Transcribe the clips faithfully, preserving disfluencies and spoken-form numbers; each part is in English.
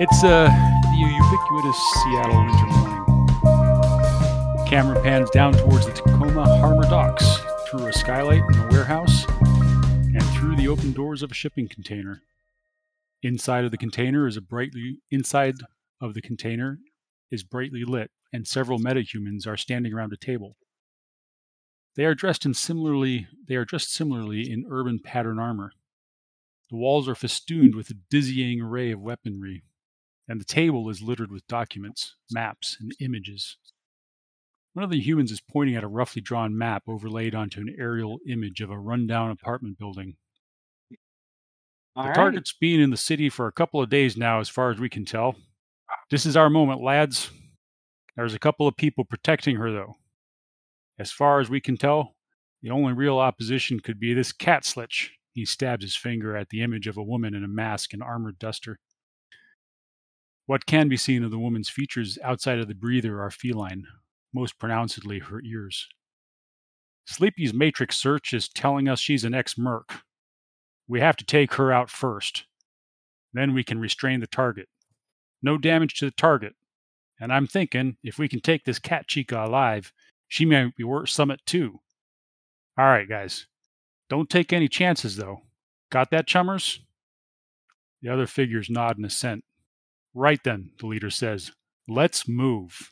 It's uh, the ubiquitous Seattle winter morning. Camera pans down towards the Tacoma Harbor docks, through a skylight in a warehouse, and through the open doors of a shipping container. Inside of the container is a brightly inside of the container is brightly lit, and several metahumans are standing around a table. They are dressed in similarly they are dressed similarly in urban pattern armor. The walls are festooned with a dizzying array of weaponry, and the table is littered with documents, maps, and images. One of the humans is pointing at a roughly drawn map overlaid onto an aerial image of a rundown apartment building. All the right. target's been in the city for a couple of days now, as far as we can tell. This is our moment, lads. There's a couple of people protecting her, though. As far as we can tell, the only real opposition could be this Catslitch. He stabs his finger at the image of a woman in a mask and armored duster. What can be seen of the woman's features outside of the breather are feline, most pronouncedly her ears. Sleepy's matrix search is telling us she's an ex-merc. We have to take her out first. Then we can restrain the target. No damage to the target. And I'm thinking, if we can take this cat chica alive, she may be worth summit too. All right, guys. Don't take any chances, though. Got that, chummers? The other figures nod in assent. Right then, the leader says. Let's move.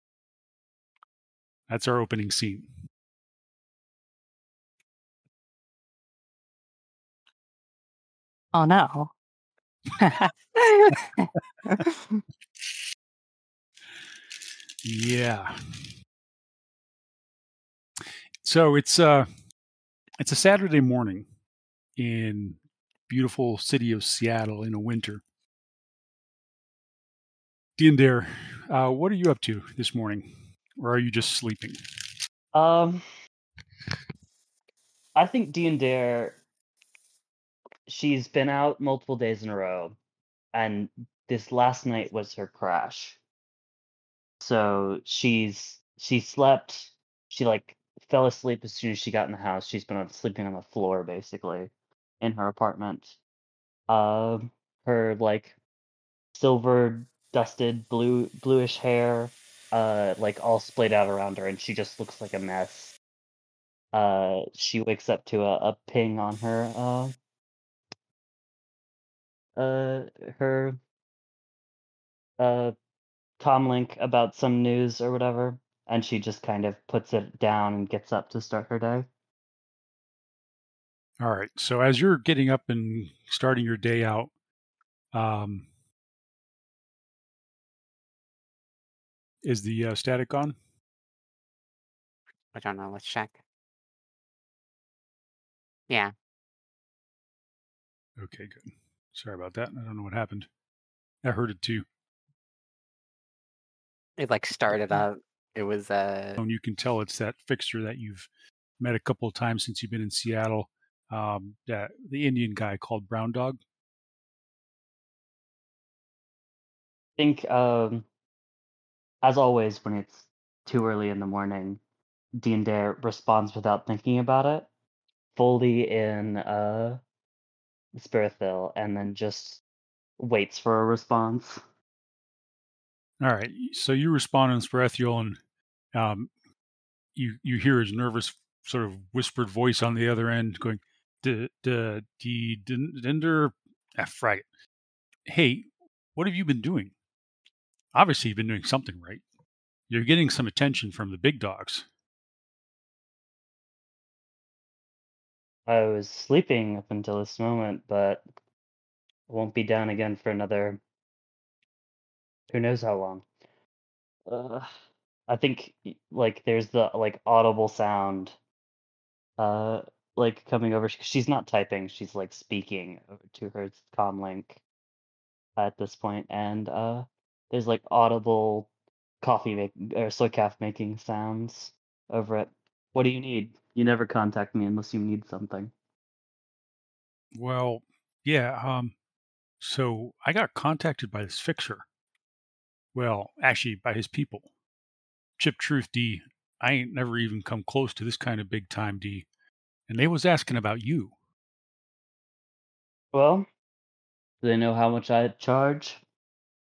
That's our opening scene. Oh no. Yeah. So it's uh it's a Saturday morning in beautiful city of Seattle in a winter. Dinder, uh, what are you up to this morning? Or are you just sleeping? Um, I think Dinder, she's been out multiple days in a row, and this last night was her crash. So she's she slept, she like fell asleep as soon as she got in the house. She's been on, sleeping on the floor basically in her apartment. Um, her like silver dusted blue bluish hair, uh, like all splayed out around her, and she just looks like a mess. Uh, she wakes up to a, a ping on her uh uh her uh comlink about some news or whatever, and she just kind of puts it down and gets up to start her day. All right. So as you're getting up and starting your day out, um, is the uh, static on? I don't know. Let's check. Yeah. Okay, good. Sorry about that. I don't know what happened. I heard it too. It like started up. It was uh And you can tell it's that fixer that you've met a couple of times since you've been in Seattle. Um, that the Indian guy called Brown Dog. I think um as always when it's too early in the morning, Dean Dare responds without thinking about it, fully in uh Spirithill, and then just waits for a response. All right. So you respond in Sparethiel, and um, you you hear his nervous sort of whispered voice on the other end going, "D d d Dinder, ah, frag it. Hey, what have you been doing? Obviously, you've been doing something right. You're getting some attention from the big dogs." I was sleeping up until this moment, but I won't be down again for another who knows how long. Uh, I think y- like there's the like audible sound uh like coming over. sh- She's not typing, she's like speaking over to her comm link at this point, and uh there's like audible coffee make or soy calf making sounds over it. What do you need? You never contact me unless you need something. Well, yeah. Um, so I got contacted by this fixer. Well, actually, by his people. Chip Truth D. I ain't never even come close to this kind of big time D. And they was asking about you. Well, do they know how much I charge?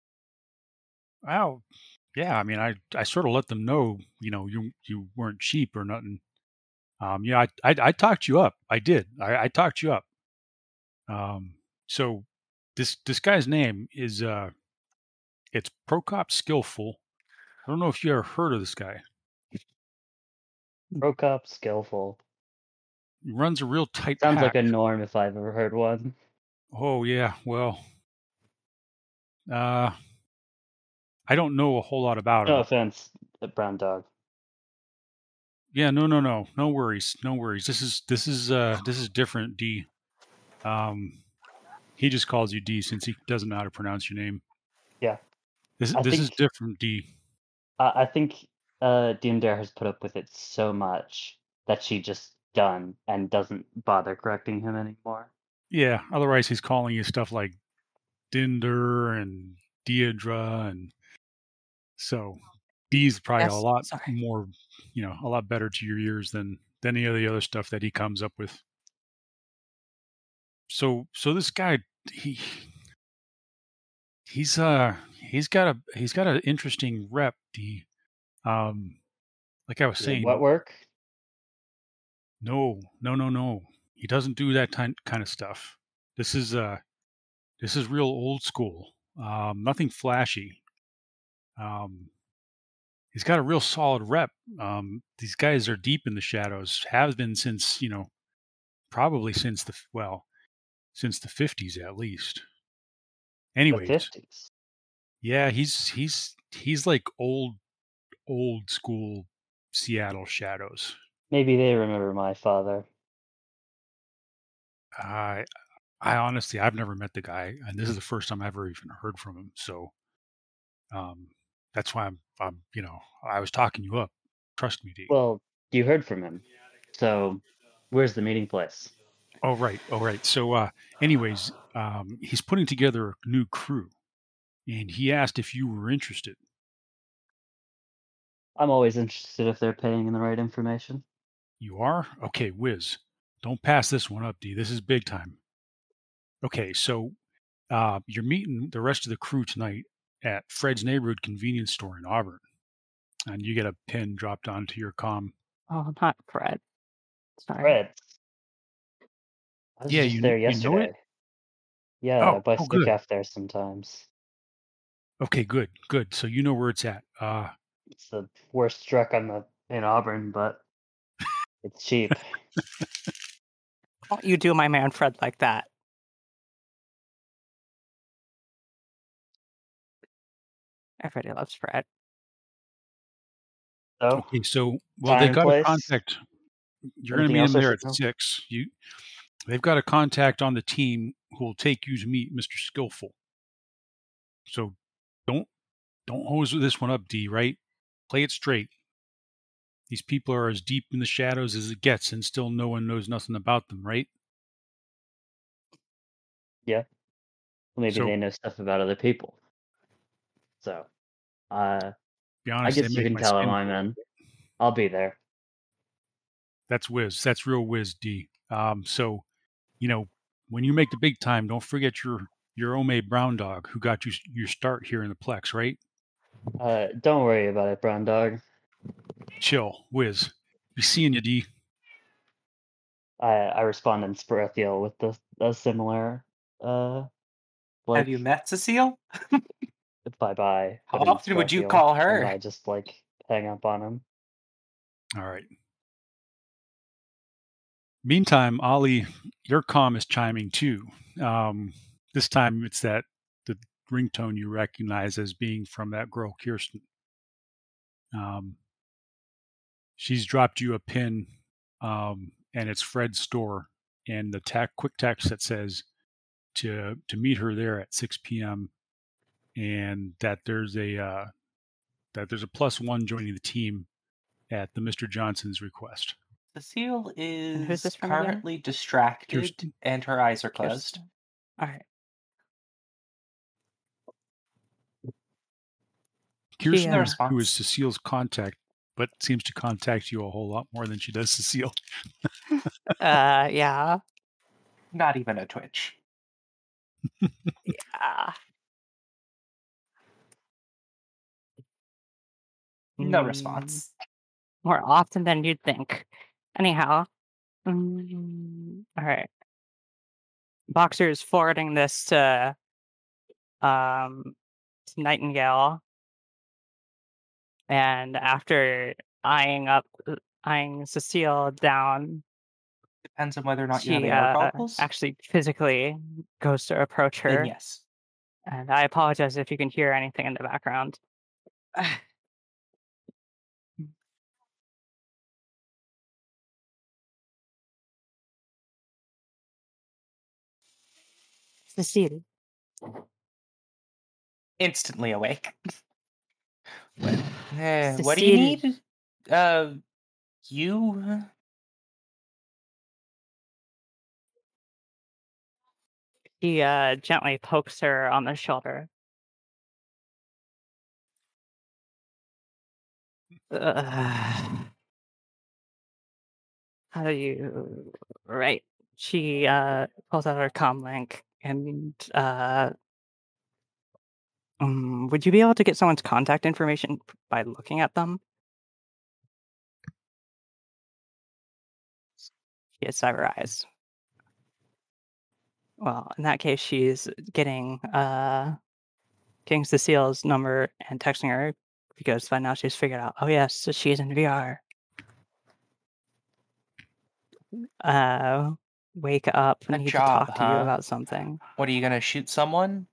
Well, yeah. I mean, I I sort of let them know, you know, you you weren't cheap or nothing. Um, yeah, I I, I talked you up. I did. I, I talked you up. Um, so this this guy's name is uh, it's Prokop Skillful. I don't know if you ever heard of this guy. Broke up, skillful. He runs a real tight Sounds pack. like a norm if I've ever heard one. Oh yeah, well, uh, I don't know a whole lot about No him. offense, uh, Brown Dog. Yeah, no, no, no, no worries, no worries. This is this is uh this is different, D. Um, he just calls you D since he doesn't know how to pronounce your name. Yeah, This I this is think different, D. I, I think uh, Doomdare has put up with it so much that she just done and doesn't bother correcting him anymore. Yeah, otherwise he's calling you stuff like Dinder and Deidre, and so D's probably a Yes. lot Sorry. more, you know, a lot better to your ears than than any of the other stuff that he comes up with. So so this guy, he he's uh he's got a he's got an interesting rep, D. Um, like I was Is it what saying, work? no, no, no, no. He doesn't do that kind kind of stuff. This is uh this is real old school. Um, nothing flashy. Um, he's got a real solid rep. Um, these guys are deep in the shadows. Have been since, you know, probably since the well, since the fifties at least. The Anyways, fifties. yeah, he's he's he's like old old school Seattle shadows. Maybe they remember my father. I I honestly I've never met the guy, and this is the first time I've ever even heard from him. So um, that's why I'm I'm you know I was talking you up. Trust me, D. Well, you heard from him. So, where's the meeting place? Oh right, oh right. So uh, anyways, um, he's putting together a new crew, and he asked if you were interested. I'm always interested if they're paying in the right information. You are? Okay, whiz. Don't pass this one up, D. This is big time. Okay, so uh, you're meeting the rest of the crew tonight at Fred's Neighborhood Convenience Store in Auburn, and you get a pin dropped onto your comm. Oh, not Fred. Sorry. Fred. I was Yeah, just you there you know it? yesterday. Yeah, I Oh, buy oh, good. Stickaf there sometimes. Okay, good, good. So you know where it's at. Uh, It's the worst truck on the in Auburn, but it's cheap. Don't you do my man Fred like that. Everybody loves Fred. So, okay, so well, time they've and got a place. contact. You're going to Anything meet else him I there should at know? six. You, they've got a contact on the team who will take you to meet Mister Skillful. So don't don't hose this one up, D. Right? Play it straight. These people are as deep in the shadows as it gets, and still no one knows nothing about them, right? Yeah. Well, maybe So they know stuff about other people. So, uh, be I honest, they guess you make can my tell them skin I'm crawl. in. I'll be there. That's whiz. That's real whiz, D. Um, so you know when you make the big time, don't forget your your Ome Brown Dog who got you your start here in the Plex, right? Uh, don't worry about it, Brown Dog. Chill, whiz. Be seeing you, D. I I respond in Sperethiel with the a similar uh Have you like met Cecile? bye bye, How but in often would you Sperethiel, call and her? I just like hang up on him. All right. Meantime, Ollie, your comm is chiming too. Um, this time it's that the ringtone you recognize as being from that girl Kirsten. Um, she's dropped you a pin, um, and it's Fred's store, and the tac- quick text that says to to meet her there at six p.m. and that there's a uh, that there's a plus one joining the team at the Mister Johnson's request. Cecile And who's this is from again? currently distracted Kirsten. and her eyes are closed. Kirsten. All right. Kirsten, Yeah. is, who is response. Cecile's contact, but seems to contact you a whole lot more than she does Cecile. Uh, yeah. Not even a twitch. Yeah. No Mm, response. More often than you'd think. Anyhow. Mm, all right. Boxer's forwarding this to um to Nightingale, and after eyeing up eyeing Cecile down, Depends on whether or not you have she A R uh goggles. actually physically goes to approach Then her. yes. And I apologize if you can hear anything in the background. Cecile, Instantly awake. What, eh, what do you Cecile, need? Uh, you? he uh gently pokes her on the shoulder. Ugh. How do you right? She uh pulls out her comm link and uh um, would you be able to get someone's contact information by looking at them? She has cyber eyes. Well, in that case, she's getting uh getting Cecile's number and texting her because by now she's figured out. Oh yes, so she's in V R. Uh, wake up. A Need to job, talk to you huh? about something. What are you gonna shoot someone?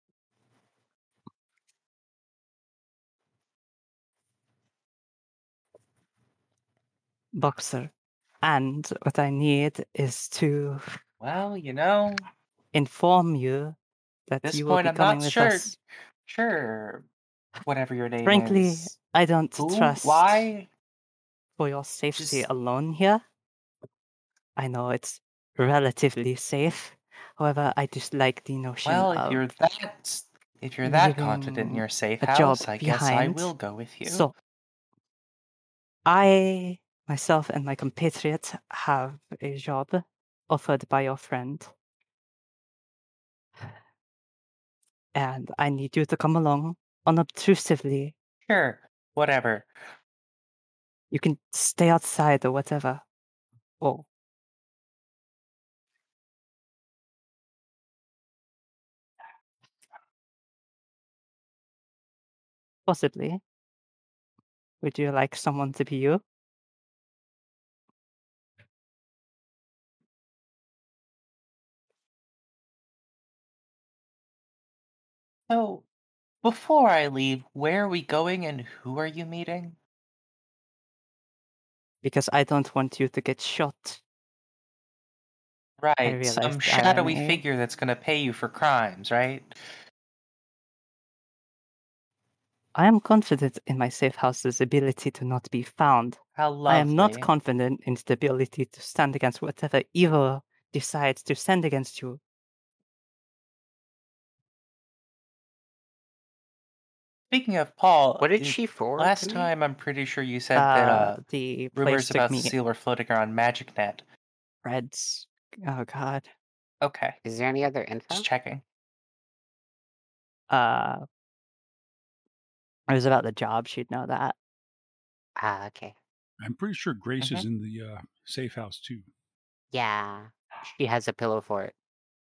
Boxer. And what I need is to Well, you know, inform you that at this you will point be I'm coming not with sure. us. Sure, whatever your name Frankly, is. I don't Who? trust Why? for your safety Just alone here. I know it's relatively safe. However, I dislike the notion well, if of you're that if you're that confident in leaving your safe a job house, I guess I behind. will go with you. So, I, myself, and my compatriot have a job offered by your friend. And I need you to come along unobtrusively. Sure, whatever. You can stay outside or whatever. Oh. Possibly. Would you like someone to be you? So, before I leave, where are we going and who are you meeting? Because I don't want you to get shot. I Right, some realized shadowy irony. figure that's gonna pay you for crimes, right? I am confident in my safe house's ability to not be found. How I am not lovely. confident in its ability to stand against whatever evil decides to send against you. Speaking of Paul, What did is- she forward last to me? time I'm pretty sure you said that Uh, uh, the place rumors took about me Cecile were floating around MagicNet. Reds. Oh God. Okay, Is there any other info? just checking. Uh, it was about the job. She'd know that. Ah, okay. I'm pretty sure Grace Mhm. is in the uh, safe house too. Yeah. She has a pillow for it.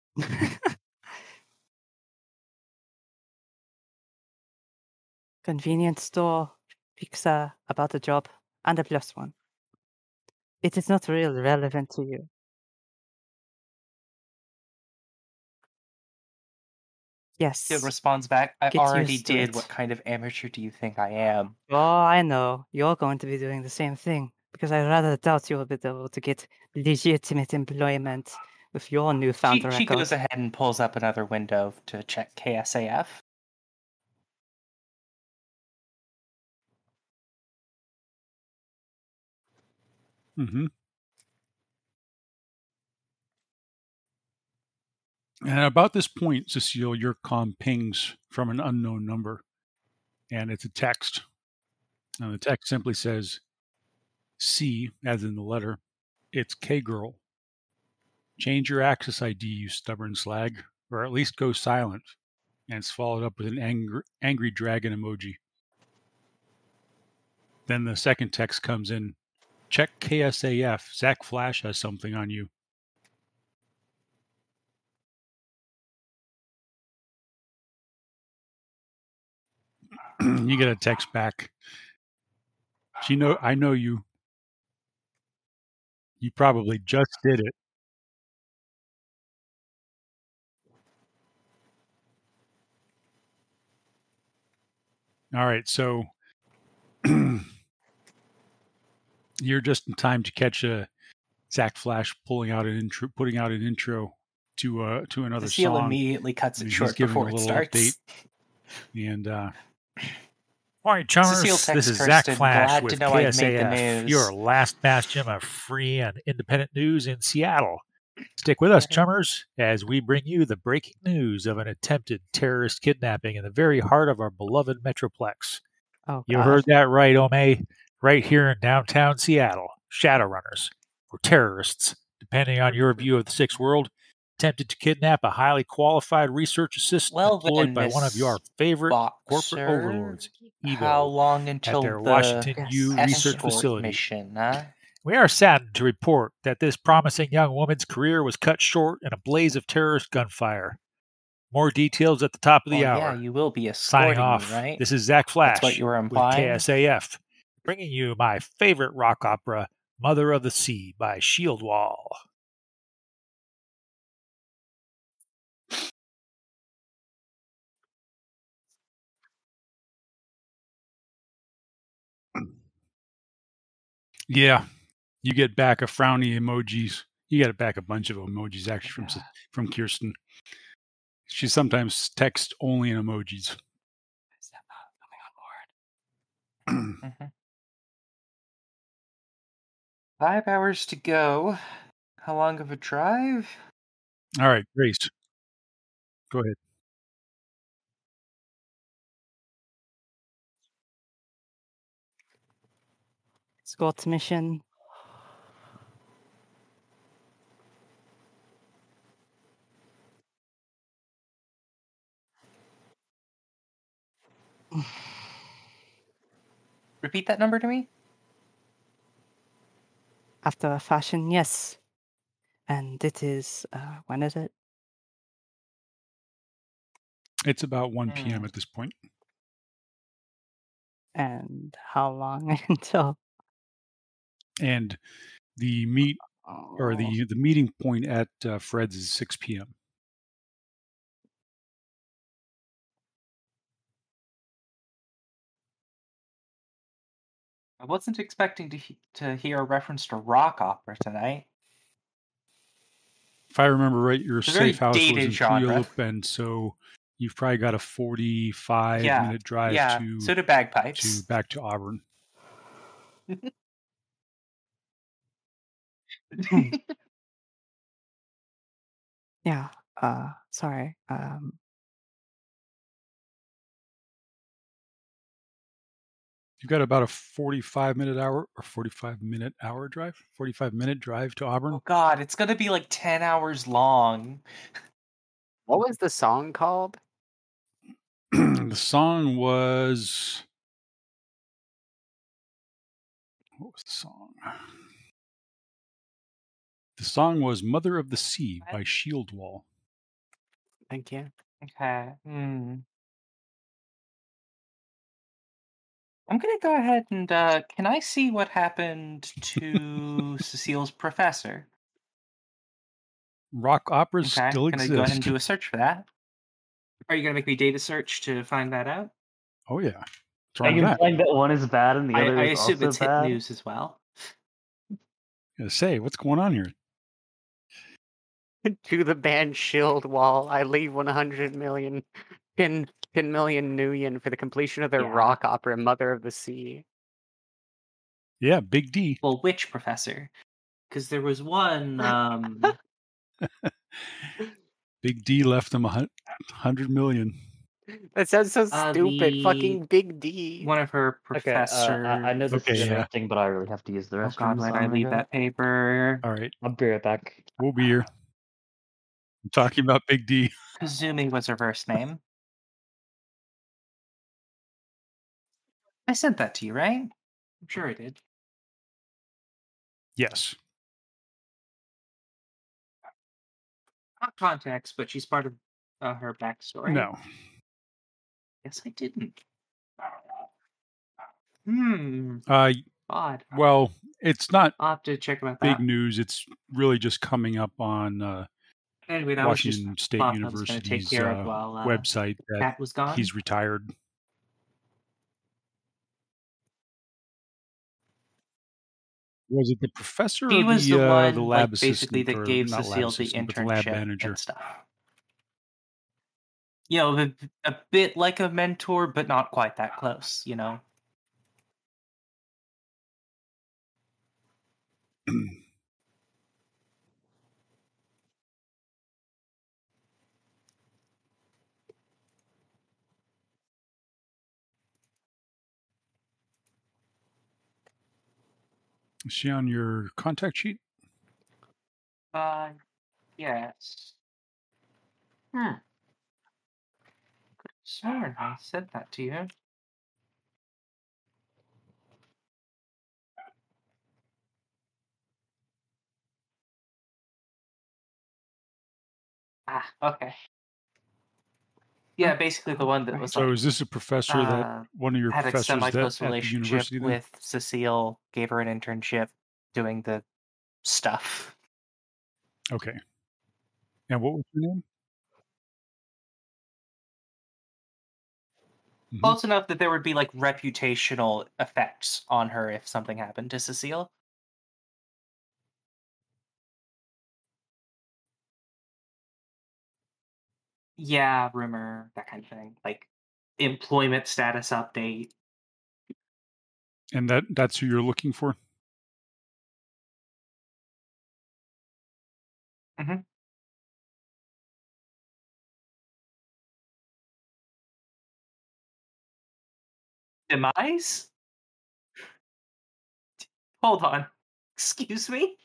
Convenience store, pizza, about the job, and a plus one. It is not really relevant to you. Yes. It responds back, I Get already used to did. it. What kind of amateur do you think I am? Oh, I know. You're going to be doing the same thing. Because I rather doubt you'll be able to get legitimate employment with your newfound She, she record. goes ahead and pulls up another window to check K S A F. Mm-hmm. And about this point, Cecile, your comm pings from an unknown number, and it's a text. And the text simply says, C, as in the letter, it's K-Girl. Change your access I D, you stubborn slag, or at least go silent. And it's followed up with an angry, angry dragon emoji. Then the second text comes in. Check K S A F. Zach Flash has something on you. You get a text back. She know I know you. You probably just did it. All right, so you're just in time to catch a Zach Flash pulling out an intro, putting out an intro to uh to another Cecile song. immediately cuts it He's short giving a before it little starts. update. And uh, morning, chummers. Cecile This texts is Zach Kirsten, Flash glad to with know I'd made the K S A F, news. your last bastion of free and independent news in Seattle. Stick with us, chummers, as we bring you the breaking news of an attempted terrorist kidnapping in the very heart of our beloved Metroplex. Oh, You God. heard that right, Ome. Right here in downtown Seattle, Shadowrunners, or terrorists, depending on your view of the Sixth World, attempted to kidnap a highly qualified research assistant Well employed then, by one of Miss your favorite Boxer, corporate overlords, how Evo, long at until their the Washington Yes. U research escort facility. mission, huh? We are saddened to report that this promising young woman's career was cut short in a blaze of terrorist gunfire. More details at the top of the Well, hour. yeah, you will be Signing escorting off. me, right? This is Zach That's Flash what you were with implying. K S A F, bringing you my favorite rock opera, Mother of the Sea by Shieldwall. Yeah, you get back a frowny emojis. You get back a bunch of emojis actually from Yeah. from Kirsten. She sometimes texts only in emojis. Is that not coming on board? Mhm. Five hours to go. How long of a drive? All right, Grace, go ahead. School to mission. Repeat that number to me. After a fashion, yes. And it is, uh, when is it? It's about one Hmm. p.m. at this point. And how long until? And the meet or Oh, the the meeting point at uh, Fred's is six p.m. I wasn't expecting to he- to hear a reference to rock opera tonight. If I remember right, your It's a very safe house was dated in genre. Puyallup, and so you've probably got a forty-five Yeah, minute drive yeah. to So do to bagpipes. back to Auburn. Hmm. Yeah. Uh, sorry. Um, You've got about a forty-five minute hour or forty-five minute hour drive, forty-five minute drive to Auburn. Oh God, it's gonna be like ten hours long. What was the song called? The song was what was the song? The song was "Mother of the Sea" by Shieldwall. Thank you. Okay. Hmm. I'm gonna go ahead and uh, can I see what happened to Cecile's professor? Rock operas Okay. still Can I go ahead and exist. do a search for that? Are you gonna make me data search to find that out? Oh yeah, what's Are wrong with you that? implying that one is bad and the I, other I is assume also it's hit bad? news as well. I gotta say, what's going on here? To the band Shield Wall, I leave one hundred million, ten, ten million Nuyen for the completion of their Yeah. rock opera, Mother of the Sea. Yeah, Big D. Well, which professor? Because there was one. Um, Big D left them a hun- hundred million. That sounds so Uh, stupid. the- Fucking Big D. one of her Okay, uh, professors. I, I know this Okay, is yeah. interrupting, but I really have to use the Oh restroom. God, so where did I'm I gonna leave go. that paper? All right, I'll be right back. we'll be here. I'm talking about Big D. Kazumi was her first name. I sent that to you, right? I'm sure I did. Yes. Not context, but she's part of uh, her backstory. No. Yes, I didn't. Hmm. Uh, Odd. well, it's not I'll have to check about big that. news. It's really just coming up on uh, Anyway, that was just Washington State thought I was going to take University's care of uh, while uh, website that Cat was gone. he's retired. Was it the professor He or was the the uh, the one, lab like, basically assistant, that or gave not lab Cecile the assistant, but the lab internship manager? and stuff. You know, a, a bit like a mentor, but not quite that close, you know? Is she on your contact sheet? Uh, yes. Hmm. Could have sworn I said that to you. Ah, okay. Yeah, basically the one that Right. was So like is this a professor that uh, one of your had a professors that semi-close at the relationship university then? with Cecile, gave her an internship doing the stuff. Okay. And what was her name? Mhm. Close enough that there would be like reputational effects on her if something happened to Cecile. Yeah, rumor, that kind of thing. Like employment status update. And that that's who you're looking for? Mm-hmm. Demise? Hold on. Excuse me?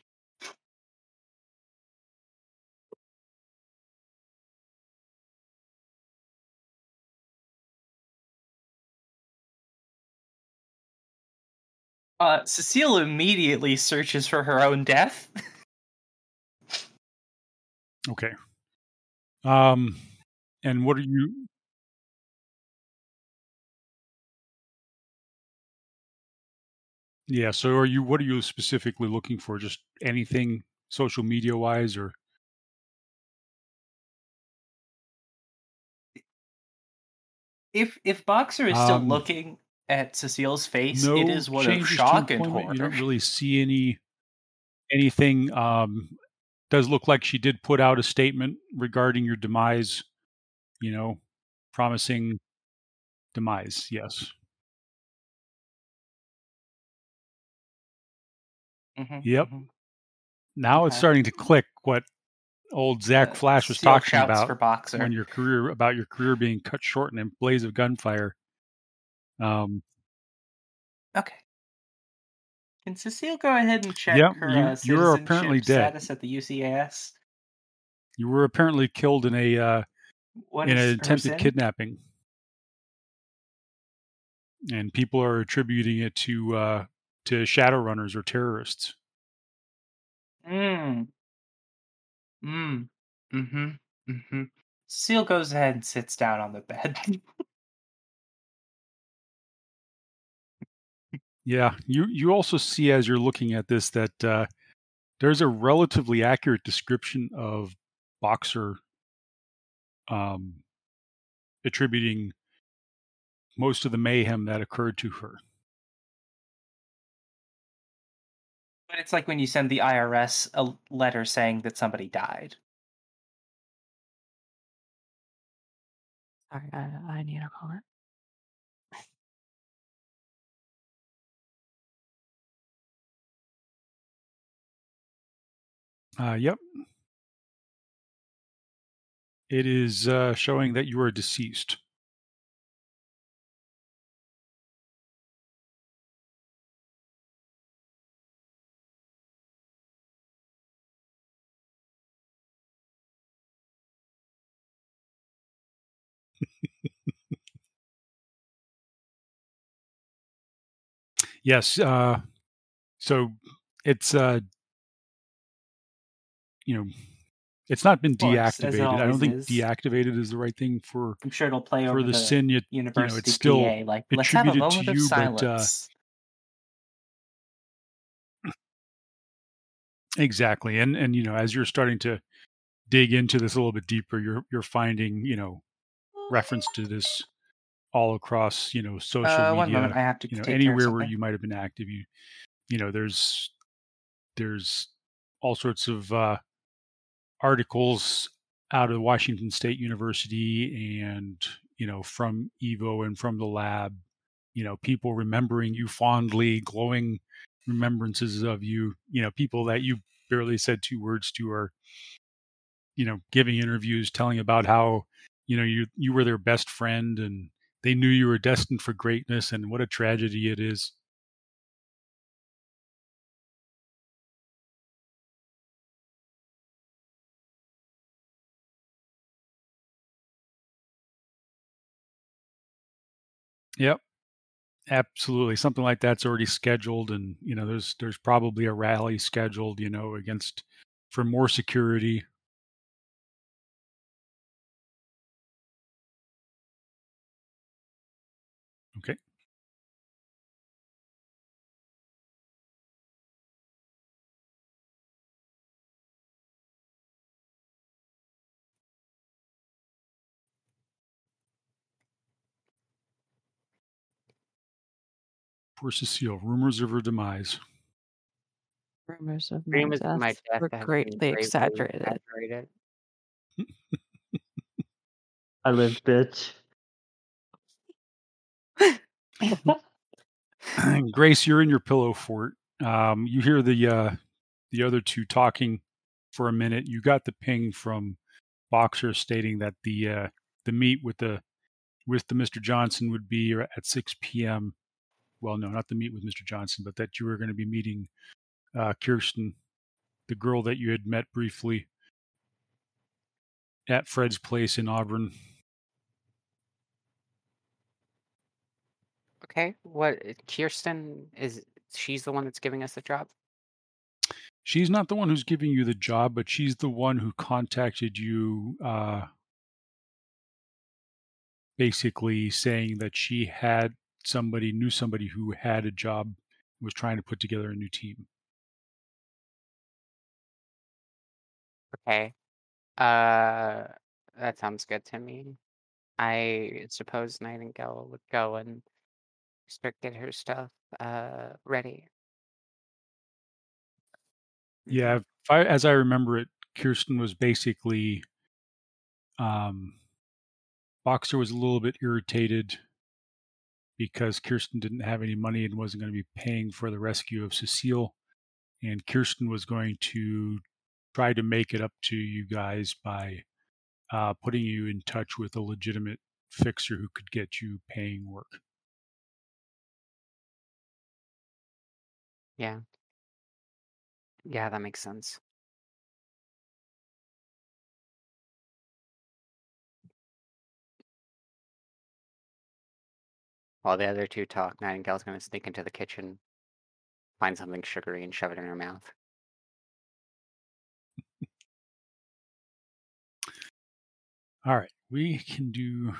Uh, Cecile immediately searches for her own death. Okay. Um, and what are you? Yeah. So are you? What are you specifically looking for? Just anything social media wise, or? If if Boxer is still Um, looking at Cecile's face, it no is one of changes to shock and employment. You don't horror. really see any anything. Um, does look like she did put out a statement regarding your demise. You know, promising demise. Yes. Mm-hmm, Yep. mm-hmm. Now it's Okay. starting to click what old Zach Uh, Flash was Cecile talking shouts about for Boxer. when your career about your career being cut short in a blaze of gunfire. Um, Okay. Can Cecile go ahead and check yep, her you uh, you're apparently citizenship dead. status at the U C A S? You were apparently killed in a uh, What in is an her attempted sin? kidnapping, and people are attributing it to uh, to Shadowrunners or terrorists. Mm. Mm. Mm-hmm. Mm-hmm. Cecile goes ahead and sits down on the bed. Yeah, you you also see as you're looking at this that uh, there's a relatively accurate description of Boxer um, attributing most of the mayhem that occurred to her. But it's like when you send the I R S a letter saying that somebody died. Sorry, I, I need a comment. Uh, yep. It is uh, showing that you are deceased. Yes. Uh, so it's uh, you know, it's not been course, as it deactivated. I don't always think is. deactivated is the right thing for I'm sure it'll play for over the the sin. Yet you know, university it's still P A, like, let's have a attributed to moment of you, but uh, silence. exactly. And and you know, as you're starting to dig into this a little bit deeper, you're you're finding you know reference to this all across you know social Uh, one moment, media. I have to You know, take care of anywhere where something. you might have been active, you you know, there's there's all sorts of uh, articles out of Washington State University and you know from Evo and from the lab. You know, people remembering you fondly, glowing remembrances of you. You know, people that you barely said two words to are you know giving interviews, telling about how you know you you were their best friend and they knew you were destined for greatness and what a tragedy it is. Yep. Absolutely. Something like that's already scheduled and, you know, there's there's probably a rally scheduled, you know, against for more security. Okay. Poor Cecile. Rumors of her demise. Rumors of my Rumors of my death death were have been greatly greatly exaggerated. exaggerated. I live, bitch. Grace, you're in your pillow fort. Um, you hear the uh, the other two talking for a minute. You got the ping from Boxer stating that the uh, the meet with the with the Mister Johnson would be at six p.m. Well, no, not the meet with Mister Johnson, but that you were going to be meeting uh, Kirsten, the girl that you had met briefly at Fred's place in Auburn. Okay, what Kirsten is? She's the one that's giving us the job. She's not the one who's giving you the job, but she's the one who contacted you, uh, basically saying that she had somebody, knew somebody who had a job, was trying to put together a new team. Okay, uh, that sounds good to me. I suppose Nightingale would go and start get her stuff uh ready. Yeah, if I, as I remember it, Kirsten was basically, um, Boxer was a little bit irritated because Kirsten didn't have any money and wasn't going to be paying for the rescue of Cecile. And Kirsten was going to try to make it up to you guys by uh, putting you in touch with a legitimate fixer who could get you paying work. Yeah. Yeah, that makes sense. While the other two talk, Nightingale's gonna sneak into the kitchen, find something sugary, and shove it in her mouth. All right, we can do.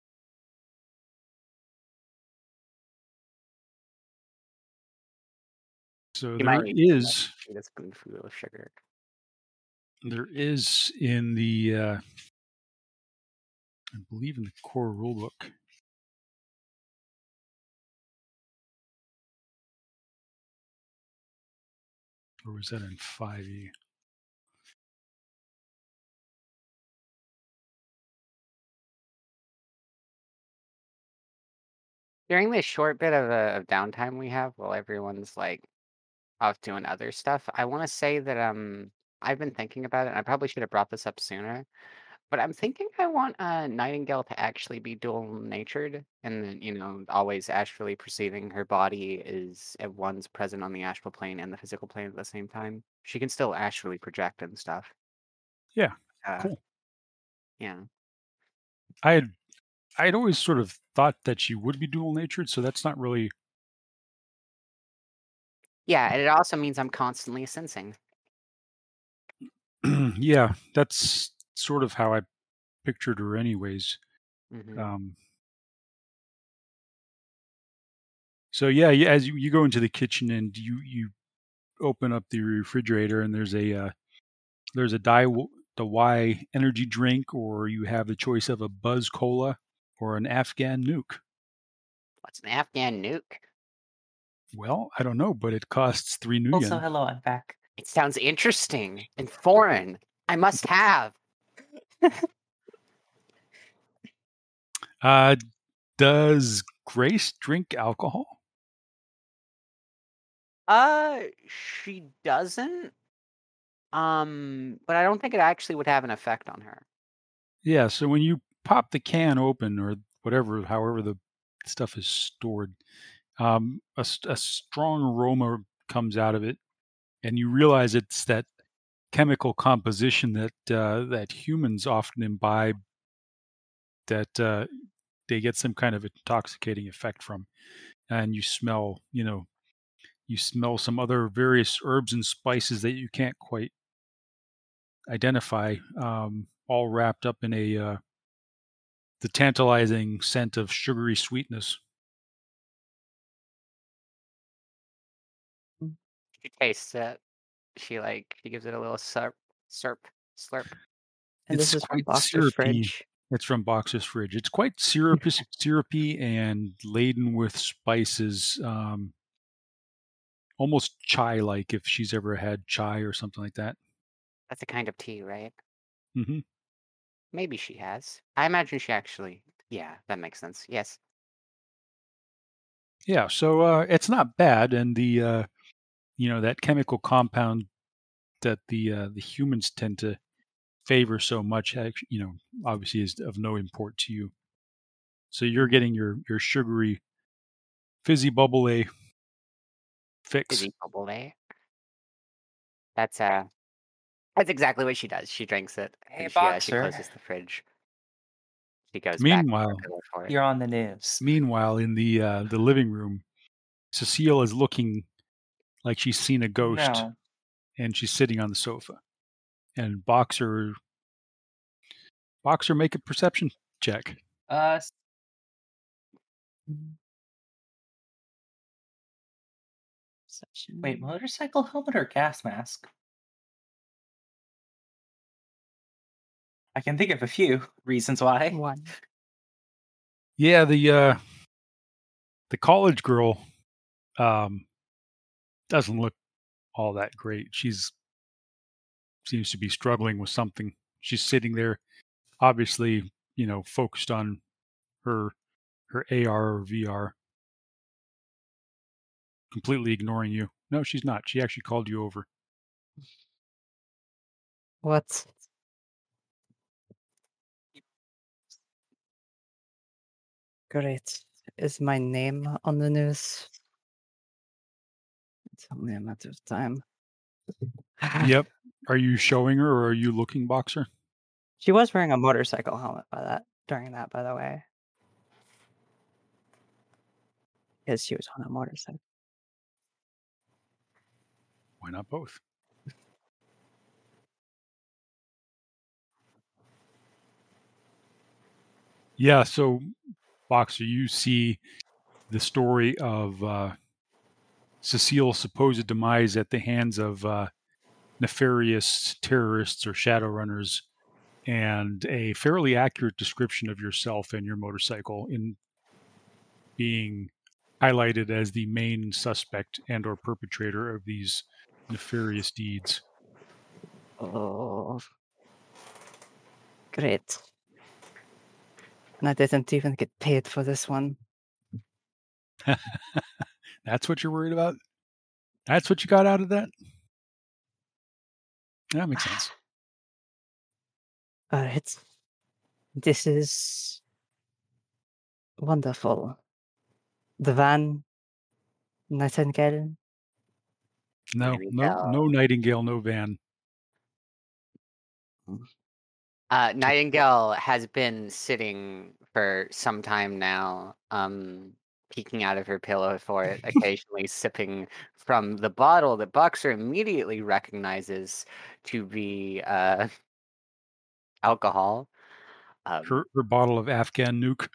So You there might need to is eat a spoonful of sugar. there is in the uh, I believe in the core rulebook. Or was that in five E? During this short bit of, uh, of downtime we have, while everyone's like off doing other stuff, I want to say that um I've been thinking about it. And I probably should have brought this up sooner, but I'm thinking I want uh, Nightingale to actually be dual-natured, and then you know always astrally perceiving her body is at once present on the astral plane and the physical plane at the same time. She can still astrally project and stuff. Yeah, Uh, cool. yeah. I had I had always sort of thought that she would be dual natured, so that's not really Yeah, and it also means I'm constantly sensing. Yeah, that's sort of how I pictured her anyways. Mhm. Um, so yeah, yeah, as you, you go into the kitchen and you you open up the refrigerator and there's a uh, there's a Dai the Y energy drink, or you have the choice of a Buzz Cola or an Afghan Nuke. What's an Afghan nuke? Well, I don't know, but it costs three new Also, yen. hello, I'm back. It sounds interesting and foreign. I must have. Uh, does Grace drink alcohol? Uh, she doesn't. Um, but I don't think it actually would have an effect on her. Yeah, so when you pop the can open or whatever, however the stuff is stored, um, a, st- a strong aroma comes out of it, and you realize it's that chemical composition that uh, that humans often imbibe, that uh, they get some kind of intoxicating effect from. And you smell, you know, you smell some other various herbs and spices that you can't quite identify, um, all wrapped up in a uh, the tantalizing scent of sugary sweetness. She tastes it. She like she gives it a little slurp, slurp, slurp. And It's this is from quite Boxer's syrupy. fridge. It's from Boxer's fridge. It's quite syrupy, syrupy and laden with spices, um, almost chai-like. If she's ever had chai or something like that. That's a kind of tea, right? Hmm. Maybe she has. I imagine she actually. Yeah, that makes sense. Yes. Yeah, so uh, it's not bad, and the uh, you know that chemical compound that the uh, the humans tend to favor so much, actually, you know, obviously is of no import to you. So you're getting your your sugary fizzy bubble a fix. Fizzy bubble, eh? That's uh that's exactly what she does. She drinks it. Hey, And she uh, she Boxer. closes the fridge. She goes back to Meanwhile, her pillow for it. You're on the news. meanwhile, in the uh, the living room, Cecile is looking like she's seen a ghost, No. and she's sitting on the sofa. And Boxer, Boxer, make a perception check. Uh, s- Perception. wait, motorcycle helmet or gas mask? I can think of a few reasons why. One. Yeah, the uh, the college girl um, doesn't look all that great. She's seems to be struggling with something. She's sitting there, obviously, you know, focused on her her A R or V R, completely ignoring you. No, she's not. She actually called you over. What? Great. Is my name on the news? It's only a matter of time. Yep. Are you showing her, or are you looking, Boxer? She was wearing a motorcycle helmet by that during that, by the way. Because she was on a motorcycle. Why not both? Yeah, so Boxer, you see the story of uh, Cecile's supposed demise at the hands of uh, nefarious terrorists or shadowrunners, and a fairly accurate description of yourself and your motorcycle in being highlighted as the main suspect and or perpetrator of these nefarious deeds. Oh. Great. And I didn't even get paid for this one. That's what you're worried about? That's what you got out of that? That makes sense. Alright. This is wonderful. The van, Nightingale. No, no, no Nightingale, no van. Uh, Nightingale has been sitting for some time now. Um, peeking out of her pillow for it, occasionally sipping from the bottle that Boxer immediately recognizes to be uh, alcohol. Um, Her, her bottle of Afghan nuke.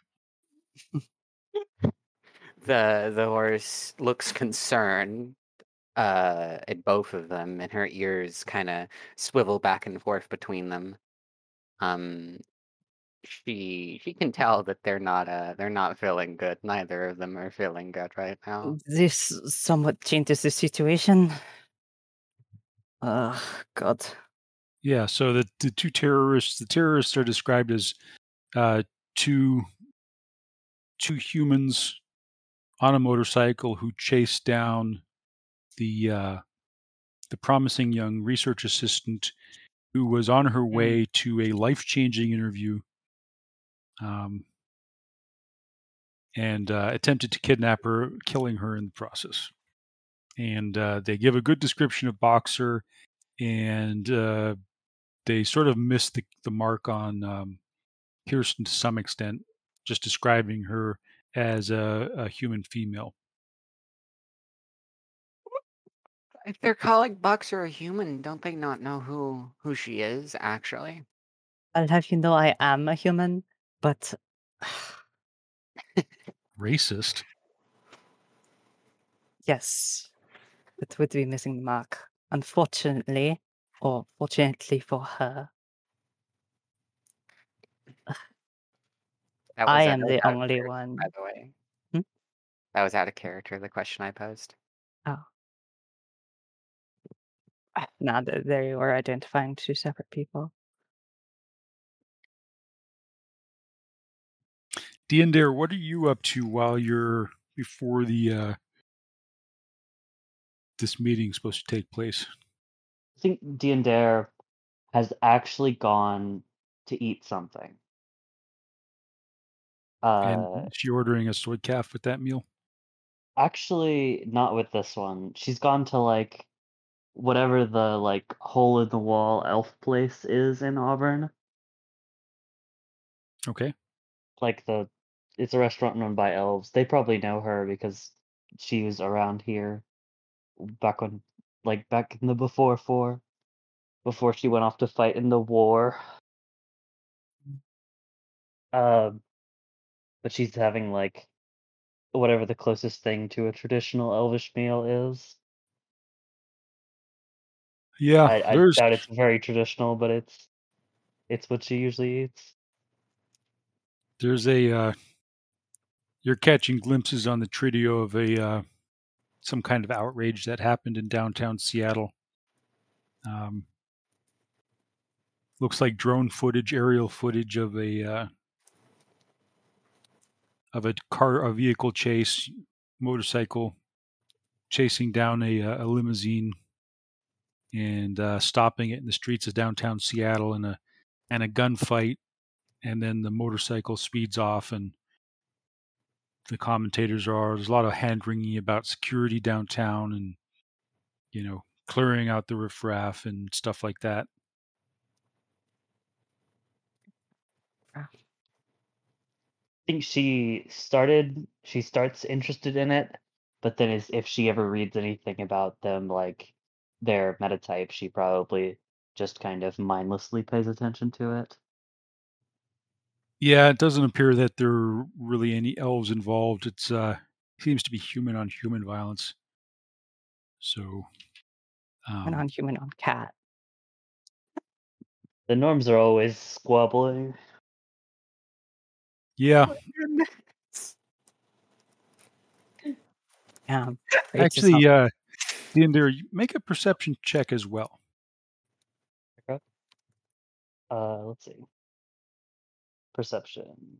the the horse looks concerned uh, at both of them, and her ears kind of swivel back and forth between them. Um, she she can tell that they're not uh they're not feeling good. Neither of them are feeling good right now. This somewhat changes the situation. Oh, God. Yeah, so the, the two terrorists, the terrorists are described as uh, two two humans on a motorcycle who chased down the uh, the promising young research assistant who was on her way to a life-changing interview, um, and uh, attempted to kidnap her, killing her in the process. And uh, they give a good description of Boxer, and uh, they sort of missed the, the mark on um, Kirsten to some extent, just describing her as a, a human female. If they're calling Boxer a human, don't they not know who who she is actually? I'll have you know I am a human, but Racist. yes, it would be missing the mark. Unfortunately, or fortunately for her, That I was, uh, am that was the out of only character, one. by the way. Hmm? That was out of character, the question I posed. Oh. Ah, Now that there you are identifying two separate people. Deandare, what are you up to while you're before the uh, this meeting's supposed to take place? I think Deandare has actually gone to eat something. And Uh, is she ordering a soy calf with that meal? actually, not with this one. She's gone to like whatever the like hole in the wall elf place is in Auburn. Okay. Like the, it's a restaurant run by elves. They probably know her because she was around here back when, like back in the before four, before she went off to fight in the war. Um, but she's having like whatever the closest thing to a traditional elvish meal is. Yeah, I, I there's doubt it's very traditional, but it's it's what she usually eats. there's a uh, you're catching glimpses on the Trio of a uh, some kind of outrage that happened in downtown Seattle. Um, looks like drone footage, aerial footage of a uh, of a car, a vehicle chase, motorcycle chasing down a, a limousine and uh, stopping it in the streets of downtown Seattle, and a and a gunfight, and then the motorcycle speeds off, and the commentators are there's a lot of hand wringing about security downtown, and you know clearing out the riffraff and stuff like that. I think she started she starts interested in it, but then is if she ever reads anything about them like their metatype, she probably just kind of mindlessly pays attention to it. Yeah, it doesn't appear that there are really any elves involved. It's uh seems to be human on human violence. So Human um, on human on cat. The norms are always squabbling. yeah, Yeah. actually, uh, Deandare, you make a perception check as well. Okay. Uh, let's see. Perception.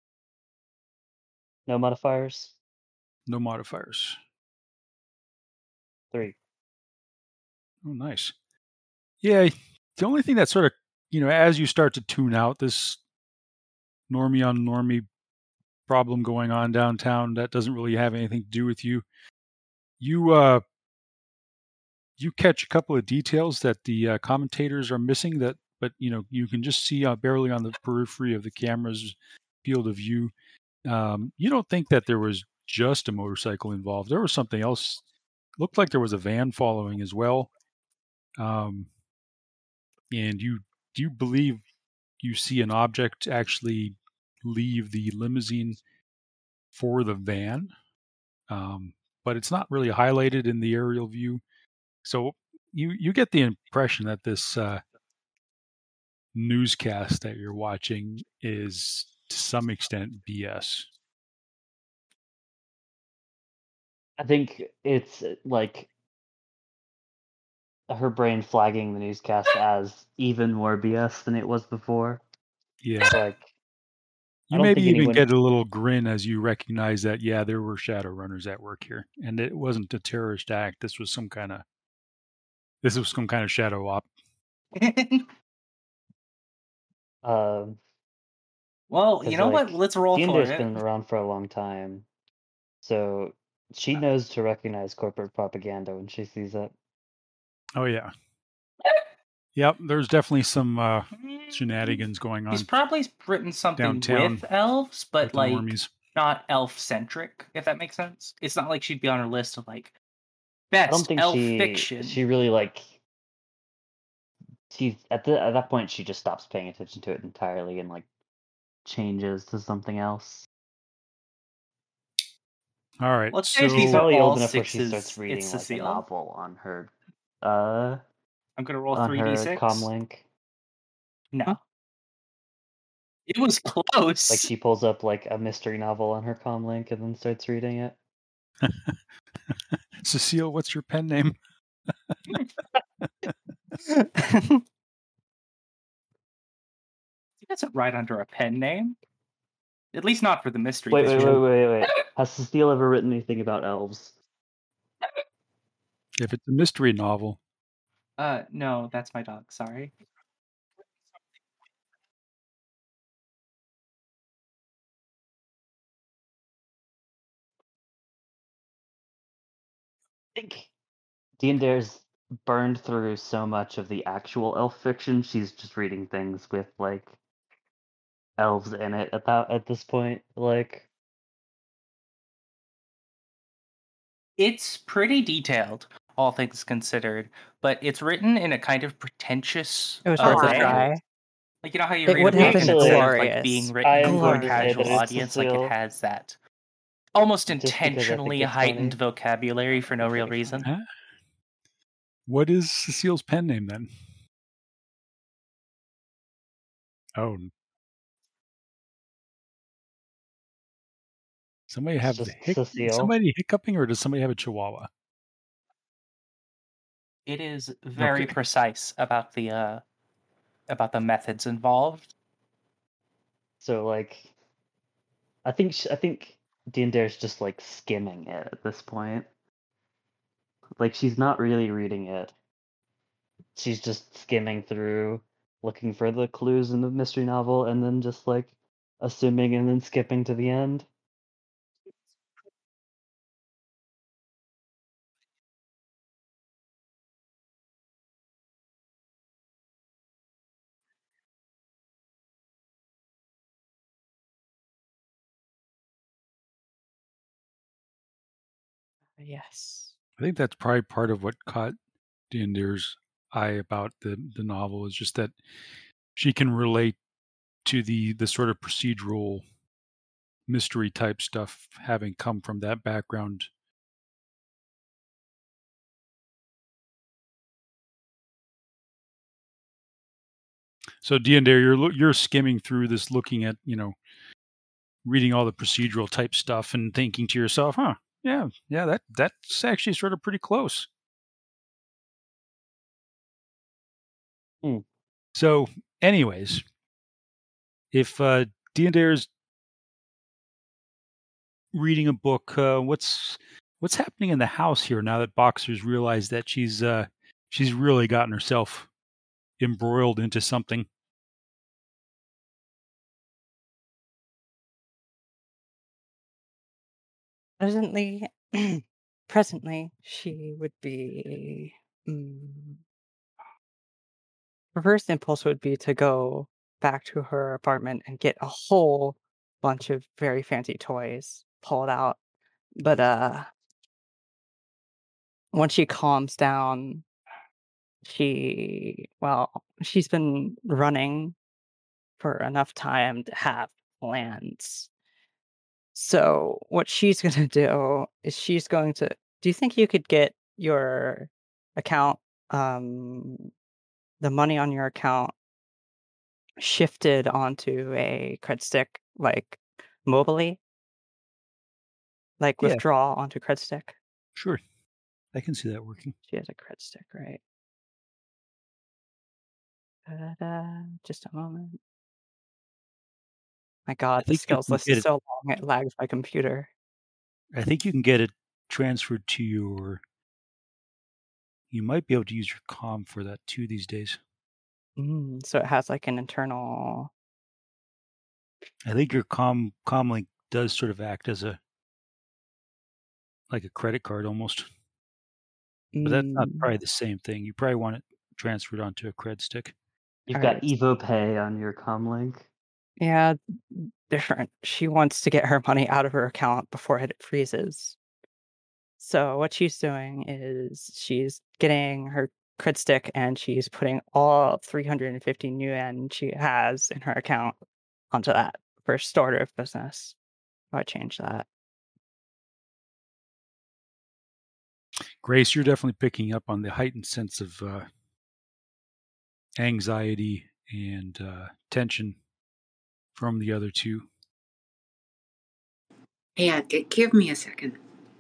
No modifiers. No modifiers. Three. Oh, nice. Yeah, the only thing that sort of, you know, as you start to tune out this normie on normie problem going on downtown that doesn't really have anything to do with you, you uh, you catch a couple of details that the uh, commentators are missing. That, but you know, you can just see uh, barely on the periphery of the camera's field of view. Um, you don't think that there was just a motorcycle involved. There was something else. Looked like there was a van following as well. Um, and you do you believe you see an object actually leave the limousine for the van? Um, but it's not really highlighted in the aerial view. So you you get the impression that this uh, newscast that you're watching is to some extent B S. I think it's uh, like her brain flagging the newscast as even more B S than it was before. Yeah. Like, I You don't maybe think even anyone. get a little grin as you recognize that, yeah, there were shadow runners at work here, and it wasn't a terrorist act. This was some kind of this was some kind of shadow op. Um, Well, you 'cause, know what? like, Let's roll for Diander's it. been around for a long time, so she knows to recognize corporate propaganda when she sees it. Oh yeah, yep. There's definitely some uh, Mm, shenanigans going He's on probably written something downtown with elves, but with the like normies. not elf centric, if that makes sense. It's not like she'd be on her list of like I don't best think elf she fiction. she really like she's at the at that point she just stops paying attention to it entirely and like changes to something else. All right, Let's say so these are Probably all old enough where she sixes. starts It's reading like a Cecile. novel on her uh I'm gonna roll on three d her six. comlink. No. Huh? It was close. Like she pulls up like a mystery novel on her comlink and then starts reading it. Cecile, what's your pen name? That's right under a pen name. At least not for the mystery. Wait, 'cause wait, you wait, should- wait, wait. Has Cecile ever written anything about elves? If it's a mystery novel, Uh, no, that's my dog. Sorry. I think Diander's burned through so much of the actual elf fiction, she's just reading things with like elves in it at that at this point. Like It's pretty detailed, all things considered, but it's written in a kind of pretentious It was uh, worth a way. try. Like, you know how you It read would a have book been and instead of like glorious. being I written am for a going to say that casual it's audience, like it Cecile, has that almost just because I think intentionally it's heightened funny. vocabulary for no real reason. huh? What is Cecile's pen name then? Oh, somebody It's have just hic- Cecile. somebody hiccuping, or does somebody have a chihuahua? It is very Okay. precise about the uh, about the methods involved. So like, I think sh- I think Diander's just like skimming it at this point. Like she's not really reading it. She's just skimming through, looking for the clues in the mystery novel, and then just like assuming and then skipping to the end. Yes. I think that's probably part of what caught Diander's eye about the the novel is just that she can relate to the the sort of procedural mystery type stuff, having come from that background. So Diander, you're loo- you're skimming through this, looking at, you know, reading all the procedural type stuff and thinking to yourself, huh, yeah, yeah, that that's actually sort of pretty close. Hmm. So, anyways, if uh, Diander's reading a book, uh, what's what's happening in the house here now that Boxer's realized that she's uh, she's really gotten herself embroiled into something? Presently, presently, she would be. Mm, her first impulse would be to go back to her apartment and get a whole bunch of very fancy toys, pull it out, But uh, once she calms down, she well, she's been running for enough time to have plans. So what she's gonna do is she's going to. Do you think you could get your account, um, the money on your account shifted onto a cred stick, like mobily, like Yeah, withdraw onto cred stick? sure. I can see that working. She has a cred stick, right? Da-da-da. Just a moment. My I God, the think you skills can list get is it. so long it lags my computer. I think you can get it transferred to your. You might be able to use your comm for that too these days. Mm, so it has like an internal. I think your comm comlink does sort of act as a like a credit card almost, but that's not Mm, probably the same thing. You probably want it transferred onto a cred stick. You've all got right. Evo Pay on your comlink. Yeah, different. She wants to get her money out of her account before it freezes. So what she's doing is she's getting her cred stick and she's putting all three hundred fifty yuan she has in her account onto that first order of business. Oh, I change that. Grace, you're definitely picking up on the heightened sense of uh, anxiety and uh, tension from the other two. Yeah, g- give me a second.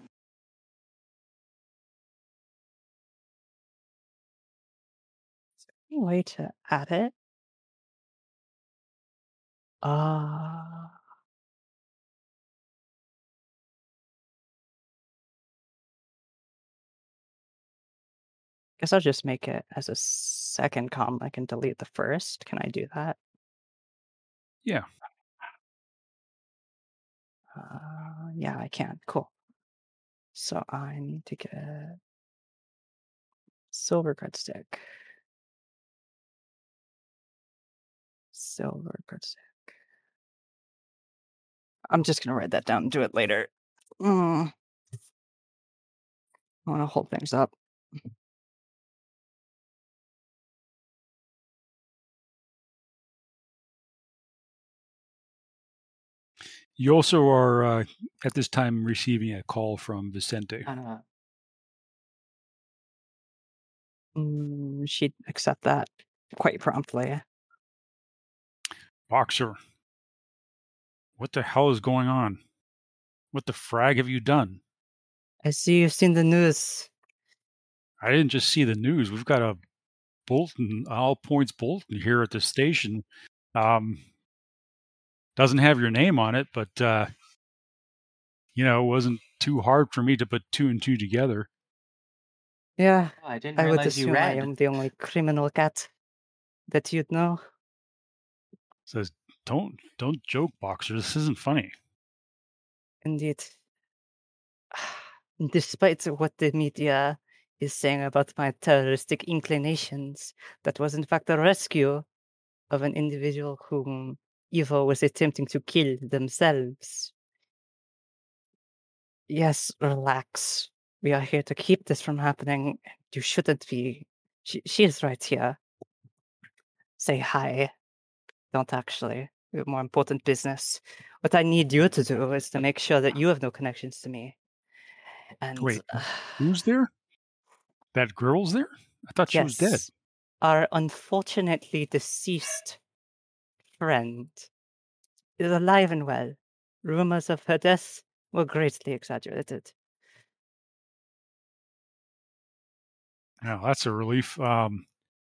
Any way to add it? Uh, guess I'll just make it as a second column. I can delete the first. Can I do that? Yeah. Uh, yeah, I can. Cool. So I need to get silver cred stick. Silver cred stick. I'm just gonna write that down and do it later. Mm. I want to hold things up. You also are uh, at this time receiving a call from Vicente. Uh, Mm, she'd accept that quite promptly. Boxer, what the hell is going on? What the frag have you done? I see you've seen the news. I didn't just see the news. We've got a bulletin, all points bulletin here at the station. Um, doesn't have your name on it, but uh, you know, it wasn't too hard for me to put two and two together. Yeah, oh, I didn't I would realize you assume I read. am the only criminal cat that you'd know. Says, don't don't joke, Boxer. This isn't funny. Indeed. Despite what the media is saying about my terroristic inclinations, that was in fact a rescue of an individual whom Evo was attempting to kill themselves. Yes, relax. We are here to keep this from happening. You shouldn't be. She, she is right here. Say hi. Don't actually. We have more important business. What I need you to do is to make sure that you have no connections to me. And Wait, uh, who's there? That girl's there? I thought she was dead. yes, our unfortunately deceased friend is alive and well. Rumors of her death were greatly exaggerated. Now that's a relief. Um,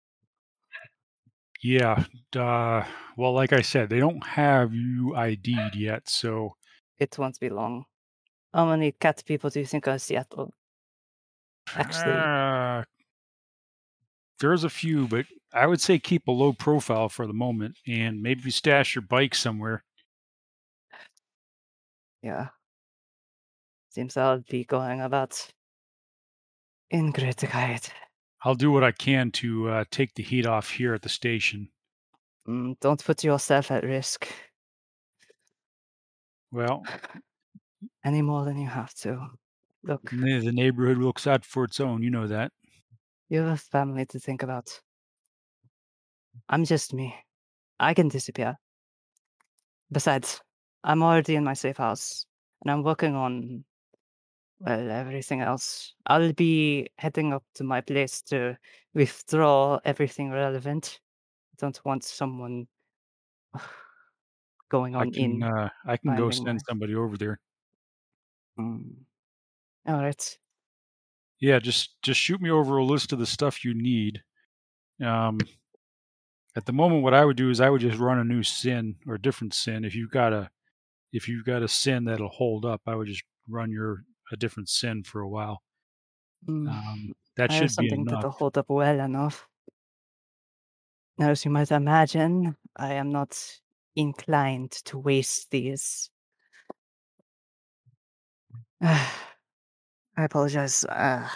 yeah. Uh, well, like I said, they don't have you I D'd yet, so It won't be long. How many cat people do you think are Seattle? Actually, uh, there's a few, but I would say keep a low profile for the moment, and maybe stash your bike somewhere. yeah. Seems I'll be going about in great quiet. I'll do what I can to uh, take the heat off here at the station. Mm, don't put yourself at risk. Well, any more than you have to. Look, The the neighborhood looks out for its own. You know that. you have a family to think about. I'm just me. I can disappear. Besides, I'm already in my safe house, and I'm working on, well, everything else. I'll be heading up to my place to withdraw everything relevant. I don't want someone going I on can in uh, I can go finding my. send somebody over there. Mm. All right. Yeah, just just shoot me over a list of the stuff you need. Um, at the moment, what I would do is I would just run a new sin or a different sin. If you've got a if you've got a sin that'll hold up, I would just run your a different sin for a while. Mm. Um, that I have should be something enough. that'll hold up well enough. Now, as you might imagine, I am not inclined to waste these. I apologize. Uh,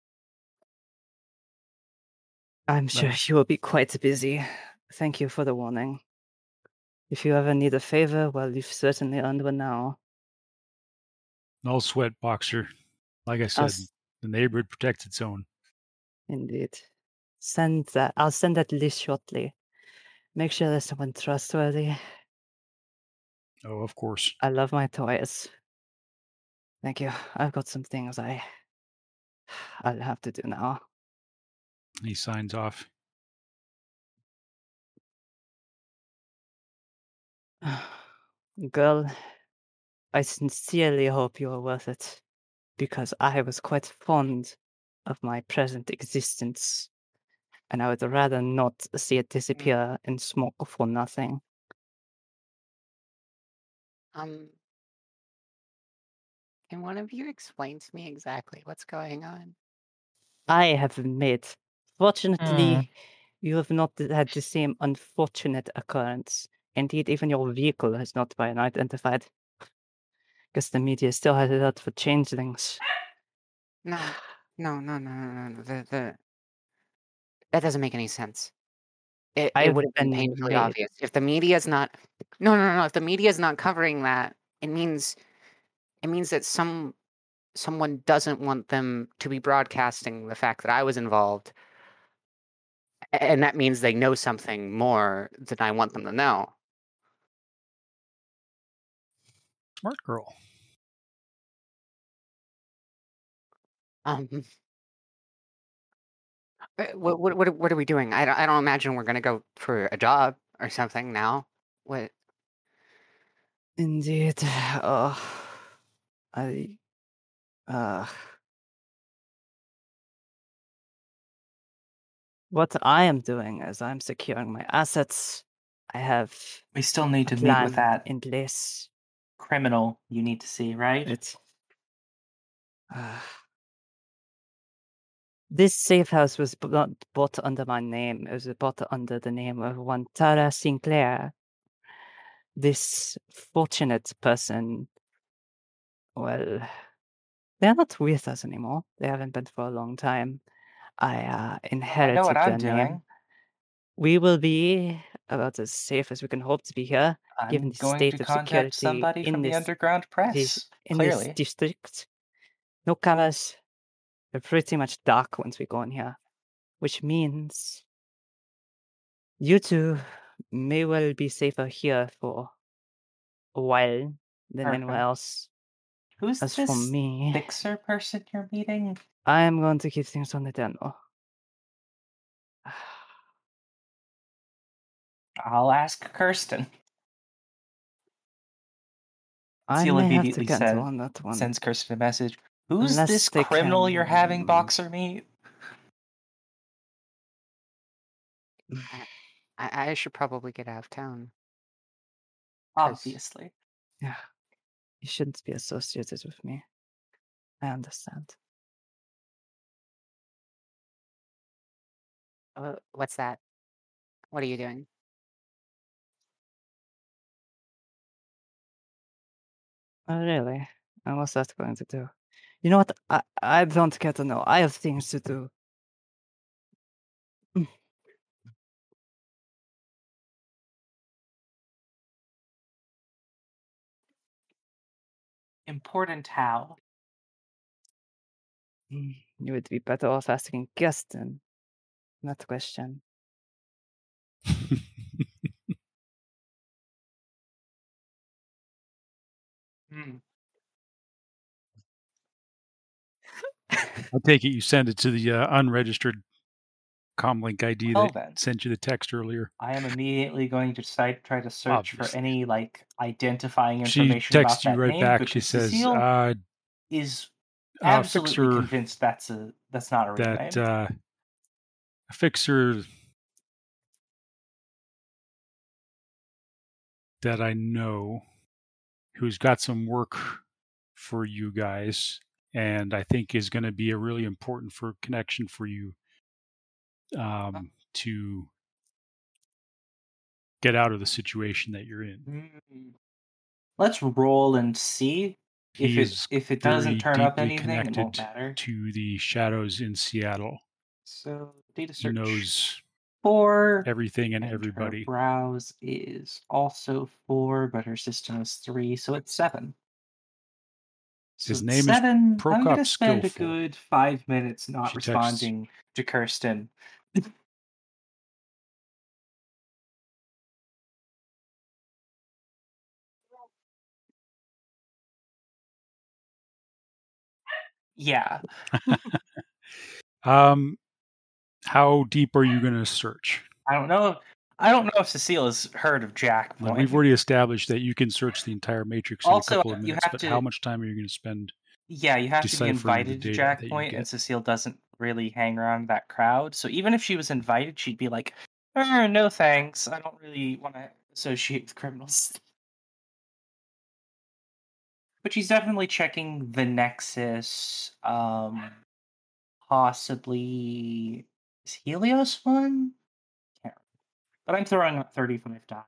I'm sure Uh, you will be quite busy. Thank you for the warning. If you ever need a favor, well, you've certainly earned one now. no sweat, boxer. Like I I'll said, s- the neighborhood protects its own. indeed. Send that. I'll send that list shortly. Make sure there's someone trustworthy. Oh, of course. I love my toys. Thank you. I've got some things I I'll have to do now. He signs off. Girl, I sincerely hope you are worth it, because I was quite fond of my present existence, and I would rather not see it disappear in smoke for nothing. Um, can one of you explain to me exactly what's going on? I have been made. Mm. Fortunately, you have not had the same unfortunate occurrence. Indeed, even your vehicle has not been identified. Guess the media still has it out for changelings. No, no, no, no, no, no. no. The the that doesn't make any sense. It it I've would have been been painfully made. obvious if the media is not. No, no, no, no. If the media is not covering that, it means it means that some someone doesn't want them to be broadcasting the fact that I was involved, a- and that means they know something more than I want them to know. Smart girl. Um, uh, what what what are- what are we doing? I don't, I don't imagine we're gonna go for a job or something now. What? Indeed. Oh, I. Uh, what I am doing is I'm securing my assets. I have We still need a to meet with plan that in place. criminal you need to see, right? It. Uh, this safe house was b- not bought under my name. It was bought under the name of one Tara Sinclair. This fortunate person, well, they're not with us anymore. They haven't been for a long time. I uh, I know inherited what their I'm name. doing. We will be about as safe as we can hope to be here, given I'm the going state to of contact security somebody in from the this underground this press. in this Clearly. district. No cameras. We're pretty much dark once we go in here, which means you two may well be safer here for a while than anywhere Perfect. else. Who's As for this me, fixer person you're meeting? I am going to keep things on the down low. I'll ask Kirsten. I Seal may have to immediately cancel said, on that one. sends Kirsten a message. Who's Unless this they criminal you're having can- Boxer meet? I, I I should probably get out of town. 'cause- Obviously. Yeah. You shouldn't be associated with me. I understand. Uh, what's that? What are you doing? Oh, really? And what's that going to do? You know what? I, I don't care to know. I have things to do. Mm. Important how? Mm, You would be better off asking Kirsten that question. Hmm. I take it you send it to the uh, unregistered Comlink I D Well that then. sent you the text earlier. I am immediately going to decide, try to search for Obviously. any like identifying She information texts about you that right name back. She because says, Cecile uh, is uh, absolutely fixer convinced that's a that's not a real that name. uh, a fixer that I know who's got some work for you guys, and I think is going to be a really important for connection for you um, to get out of the situation that you're in. Hmm. Let's roll and see if He it is if it doesn't very turn up deeply anything. It won't connected matter. to the shadows in Seattle. So data He search knows four, everything and and her everybody. browse is also four, but her system is three, so it's seven. So His it's name is seven. I'm gonna Prokop spend a Skillful. good five minutes not She texts, responding to Kirsten. Yeah. um, how deep are you going to search? I don't know. I don't know if Cecile has heard of Jack Like, Point. we've already established that you can search the entire matrix in Also, a couple of you minutes, have but to. how much time are you going to spend Yeah, you have to be deciphering the invited to data Jack that you Point, and get? Cecile doesn't really hang around that crowd. So even if she was invited, she'd be like, "Er, "No thanks. I don't really want to associate with criminals." But she's definitely checking the Nexus. Um, possibly is Helios one? Can't remember. But I'm throwing out thirty-five die.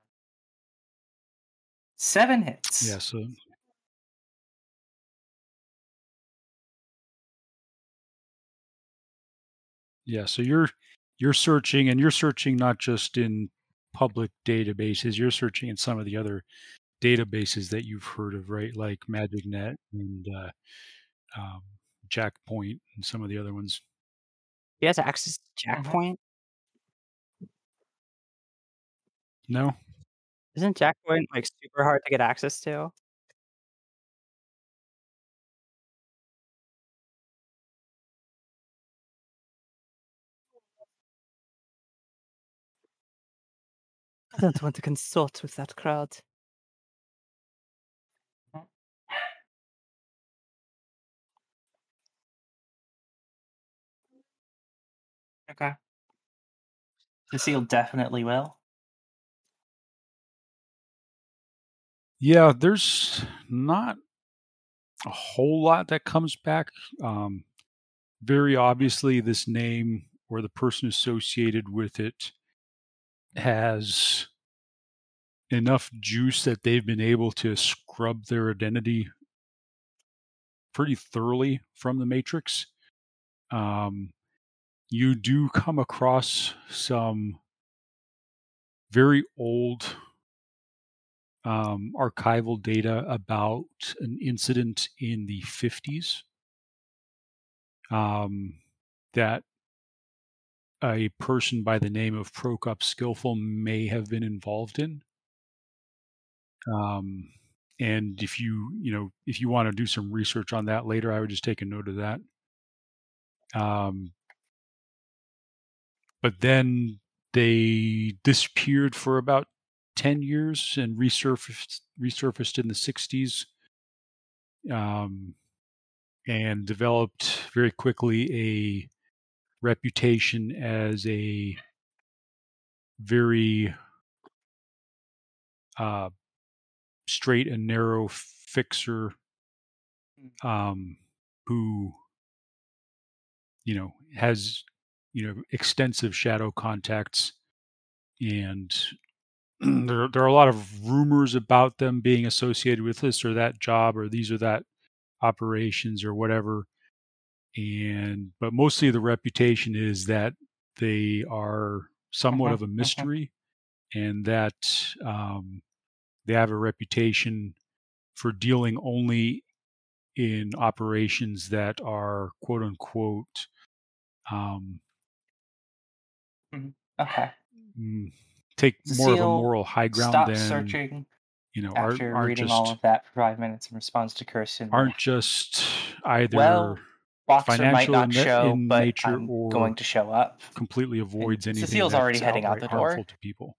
Seven hits. Yeah, so yeah, so you're you're searching, and you're searching not just in public databases. You're searching in some of the other databases that you've heard of, right? Like MagicNet and uh, um, Jackpoint and some of the other ones. He has access to Mhm. Jackpoint. No, Isn't Jackpoint like super hard to get access to? I don't want to consult with that crowd. Okay. Cecile definitely will. yeah, there's not a whole lot that comes back. Um, very obviously, this name or the person associated with it has enough juice that they've been able to scrub their identity pretty thoroughly from the matrix. Um, you do come across some very old um, archival data about an incident in the fifties um, that a person by the name of Prokop Skillful may have been involved in. Um, and if you, you know, if you want to do some research on that later, I would just take a note of that. Um, but then they disappeared for about ten years and resurfaced resurfaced in the sixties, um, and developed very quickly a reputation as a very uh, straight and narrow fixer, um, who, you know, has, you know, extensive shadow contacts, and there, there are a lot of rumors about them being associated with this or that job or these or that operations or whatever. And but mostly the reputation is that they are somewhat Mhm, of a mhm. mystery, and that um, they have a reputation for dealing only in operations that are quote unquote um, Mhm. Okay. mm, take more of a Cecile moral high ground stops than searching you know aren't after aren't reading all just of that for five minutes in response to Kirsten with, aren't just either well, Boxer might financial not in, show, in but nature I'm or going to show up. completely And avoids anything Cecile's already that's heading out outright the harmful door. to people.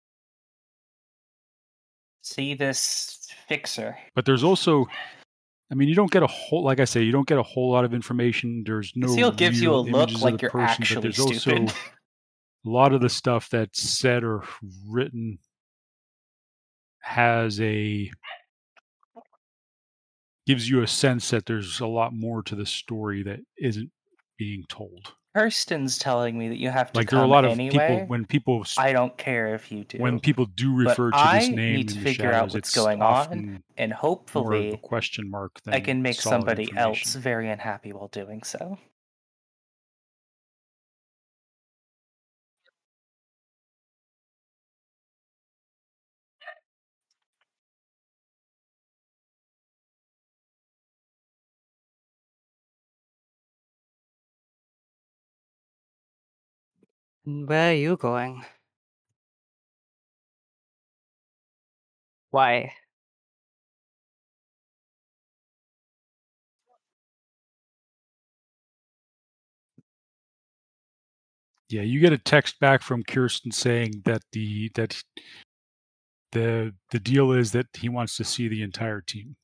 See this fixer. But there's also, I mean, you don't get a whole, like I say, you don't get a whole lot of information. There's no Cecile gives you a real look images of like the you're person, but actually there's stupid. also a lot of the stuff that's said or written has a gives you a sense that there's a lot more to the story that isn't being told. Kirsten's telling me that you have to Like there are a come lot of anyway. people when people s- I don't care if you do. when people do but refer to this I name need in to the figure out shadows, what's it's going on, often and more of a hopefully question mark than I can make solid somebody else information. very unhappy while doing so. Where are you going? Why? Yeah, you get a text back from Kirsten saying that the that the the deal is that he wants to see the entire team.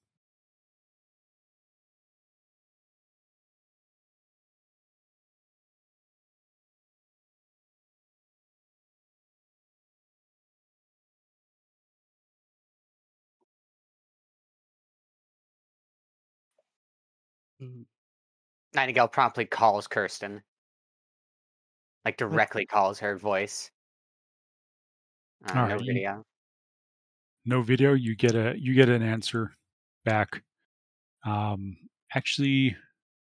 Mm, Nightingale promptly calls Kirsten, like What? directly calls her voice. Uh, All no right, you, video. no video. You get a you get an answer back. Um, actually,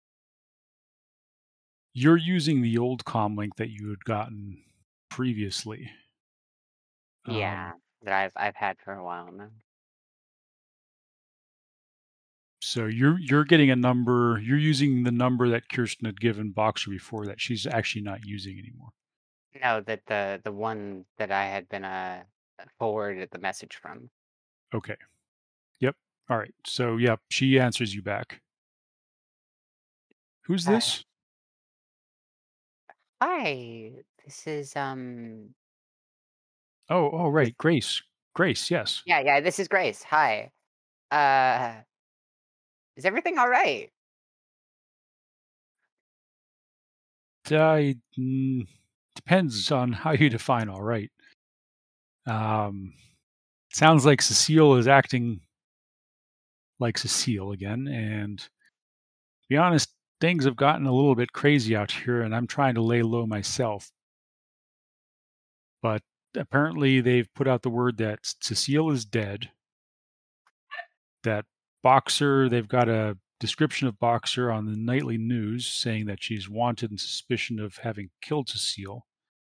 you're using the old comm link that you had gotten previously. Yeah, Um, that I've I've had for a while now. so you're you're getting a number. You're using the number that Kirsten had given Boxer before that she's actually not using anymore. No, that the the one that I had been uh forwarded the message from. Okay. Yep. All right. So yep, she answers you back. Who's Uh, this? Hi, this is um. Oh, oh, This, right, Grace. Grace, yes. yeah, yeah. This is Grace. Hi. Uh, is everything all right? I mm, depends on how you define all right. Um, sounds like Cecile is acting like Cecile again, and to be honest, things have gotten a little bit crazy out here, and I'm trying to lay low myself. But apparently, they've put out the word that Cecile is dead. That Boxer, they've got a description of Boxer on the nightly news saying that she's wanted in suspicion of having killed Cecile.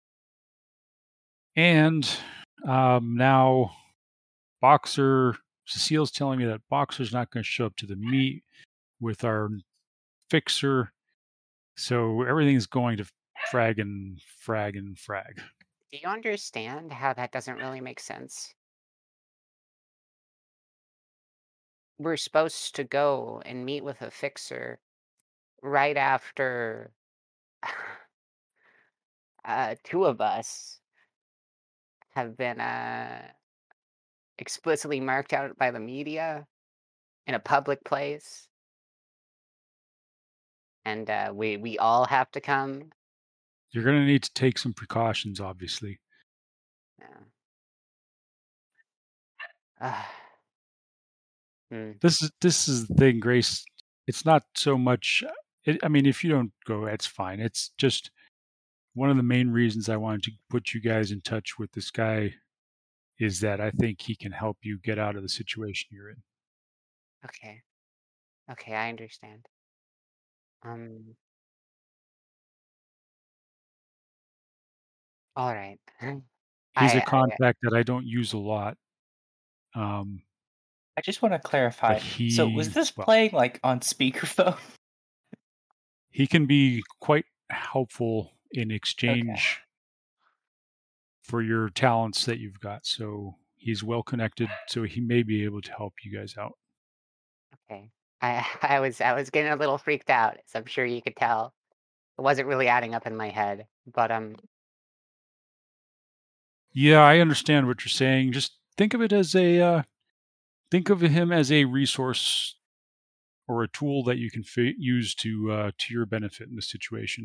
And um, now Boxer, Cecile's telling me that Boxer's not going to show up to the meet with our fixer. So everything's going to frag and frag and frag. Do you understand how that doesn't really make sense? We're supposed to go and meet with a fixer right after uh, two of us have been uh, explicitly marked out by the media in a public place, and uh, we we all have to come. You're going to need to take some precautions, obviously. Yeah. Uh, hmm. This is this is the thing, Grace. It's not so much. It, I mean, if you don't go, that's fine. It's just one of the main reasons I wanted to put you guys in touch with this guy is that I think he can help you get out of the situation you're in. Okay. Okay, I understand. Um. All right. He's a I I contact that I don't use a lot. Um, I just want to clarify. But So was he, this well, playing like on speakerphone? he can be quite helpful in Okay. exchange for your talents that you've got. So he's well connected, so he may be able to help you guys out. Okay. I I was I was getting a little freaked out, as I'm sure you could tell. It wasn't really adding up in my head, but um, Yeah, I understand what you're saying. Just think of it as a uh, think of him as a resource or a tool that you can fi- use to uh, to your benefit in this situation.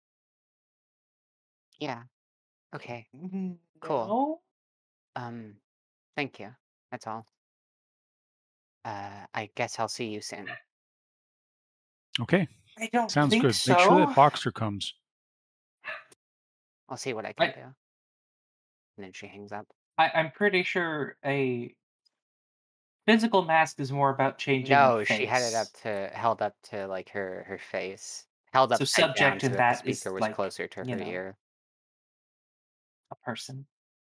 yeah. Okay. Mm, Cool. No, Um, thank you. That's all. Uh, I guess I'll see you soon. Okay, I don't sounds think good. Make sure so. that Boxer comes. I'll see what I can I, do. And then she hangs up. I I'm pretty sure a physical mask is more about changing the No, she had it up face. to held up to like her her face, held So upside down subject so in that the that is speaker was like, closer to you her know, ear. a person.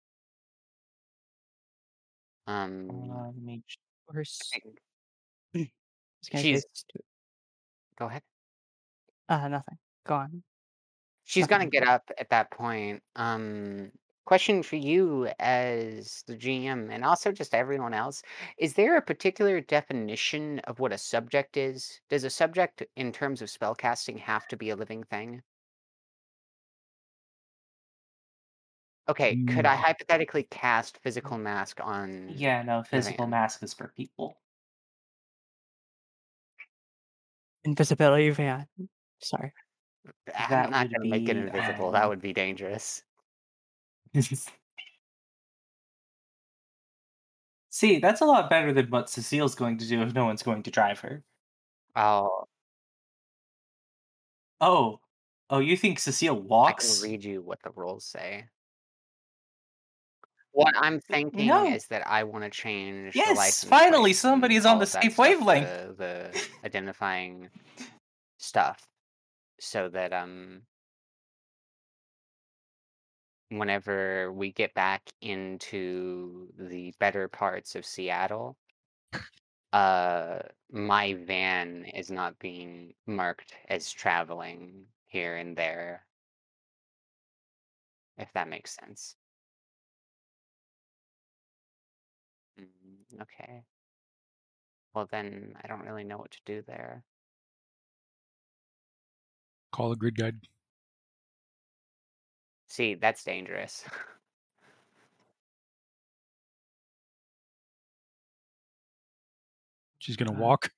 Um, Uh, let me ch- Or I s- think I was gonna say, she's. stu- Go ahead. uh, nothing. Go on. She's Nothing. gonna get up at that point. Um, question for you as the G M and also just everyone else. Is there a particular definition of what a subject is? Does a subject in terms of spellcasting have to be a living thing? Okay, could I Mm, hypothetically cast physical mask on yeah, no, the physical van? mask is for people. Invisibility van. Sorry. I'm That not would gonna make it be invisible. That um would be dangerous. See, that's a lot better than what Cecile's going to do if no one's going to drive her. I'll Oh. Oh, you think Cecile I can walks? read you what the rules say. What I'm thinking No. is that I want to change the Yes, license finally plates and somebody's on all the of that same stuff, wavelength. the the identifying stuff, so that um whenever we get back into the better parts of Seattle, uh my van is not being marked as traveling here and there, if that makes sense. Mm, okay. Well, then I don't really know what to do there. call a grid guide. See, that's dangerous. She's gonna Uh, walk.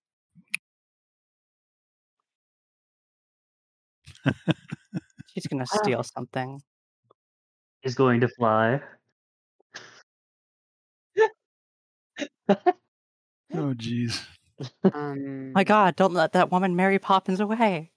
She's gonna steal something. Is going to fly. Oh, geez. Um, My God! Don't let that woman Mary Poppins away.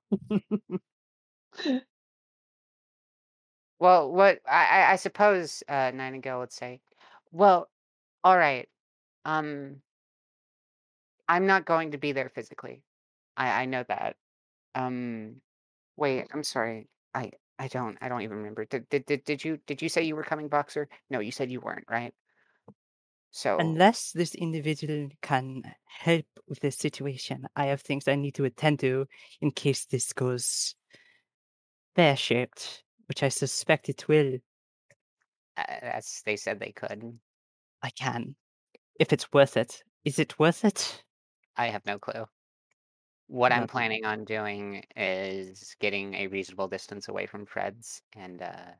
well, what I, I I suppose uh, Nightingale would say, well, all right. Um, I'm not going to be there physically. I I know that. Um, wait, I'm sorry. I I don't I don't even remember. Did did did, did you did you say you were coming, Boxer? No, you said you weren't, right? So Unless this individual can help with this situation, I have things I need to attend to in case this goes pear-shaped, which I suspect it will. uh, that's they said they could. I can. If it's worth it. Is it worth it? I have no clue. What I'm Well, planning on doing is getting a reasonable distance away from Fred's and uh,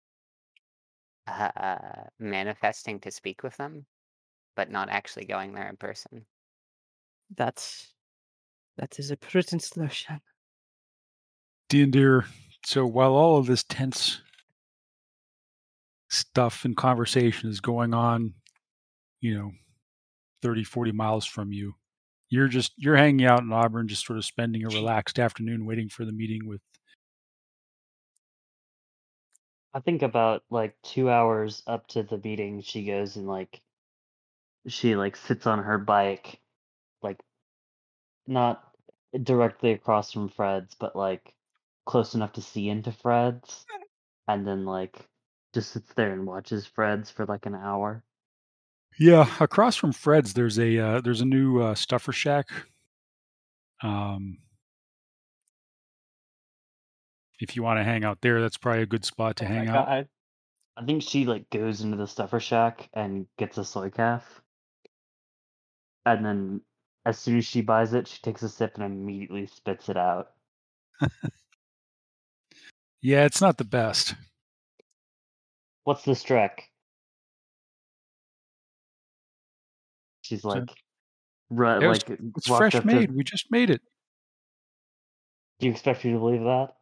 uh, manifesting to speak with them, but not actually going there in person. that's that is a prudent solution. Dear, so while all of this tense stuff and conversation is going on, you know, thirty, forty miles from you, you're just you're hanging out in Auburn, just sort of spending a relaxed afternoon waiting for the meeting with. I think about like two hours up to the meeting, she goes and like she like sits on her bike, like not directly across from Fred's, but like close enough to see into Fred's, and then like just sits there and watches Fred's for like an hour. Yeah, across from Fred's, there's a uh, there's a new uh, Stuffer Shack. Um, if you want to hang out there, that's probably a good spot to Oh hang my out. god. I think she like goes into the stuffer shack and gets a soy calf, and then as soon as she buys it, she takes a sip and immediately spits it out. Yeah, it's not the best. What's the Strek? She's So like, ru- it was, like it's walked fresh up to. made. We just made it. Do you expect me to believe that?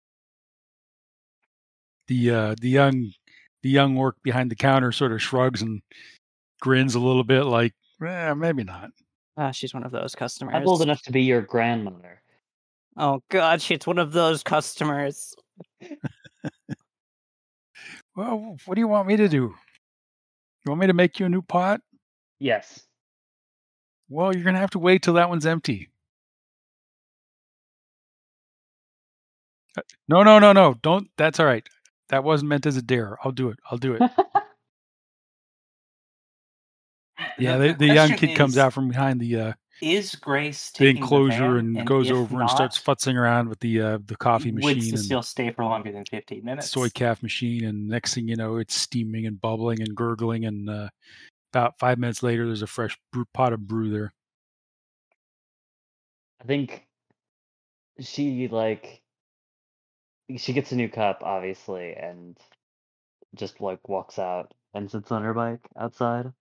The uh, the young the young orc behind the counter sort of shrugs and grins a little bit, like, eh, maybe not. Ah, she's one of those I'm customers. old enough to be your grandmother. Oh god, she's one of those customers. Well, what do you want me to do? You want me to make you a new pot? Yes. Well, you're gonna have to wait till that one's empty. Uh, No, no, no, no. Don't. That's all right. That wasn't meant as a dare. I'll do it. I'll do it. Yeah, The- the, the the young question kid comes is, out from behind the uh, Is Grace the taking the enclosure van? and And goes if over and starts not, futzing around with the uh, the coffee would machine and Cecile stay for longer than fifteen minutes? soy calf machine, and next thing you know, it's steaming and bubbling and gurgling, and uh, about five minutes later, there's a fresh brew, pot of brew there. I think she like she gets a new cup, obviously, and just like walks out and sits on her bike outside.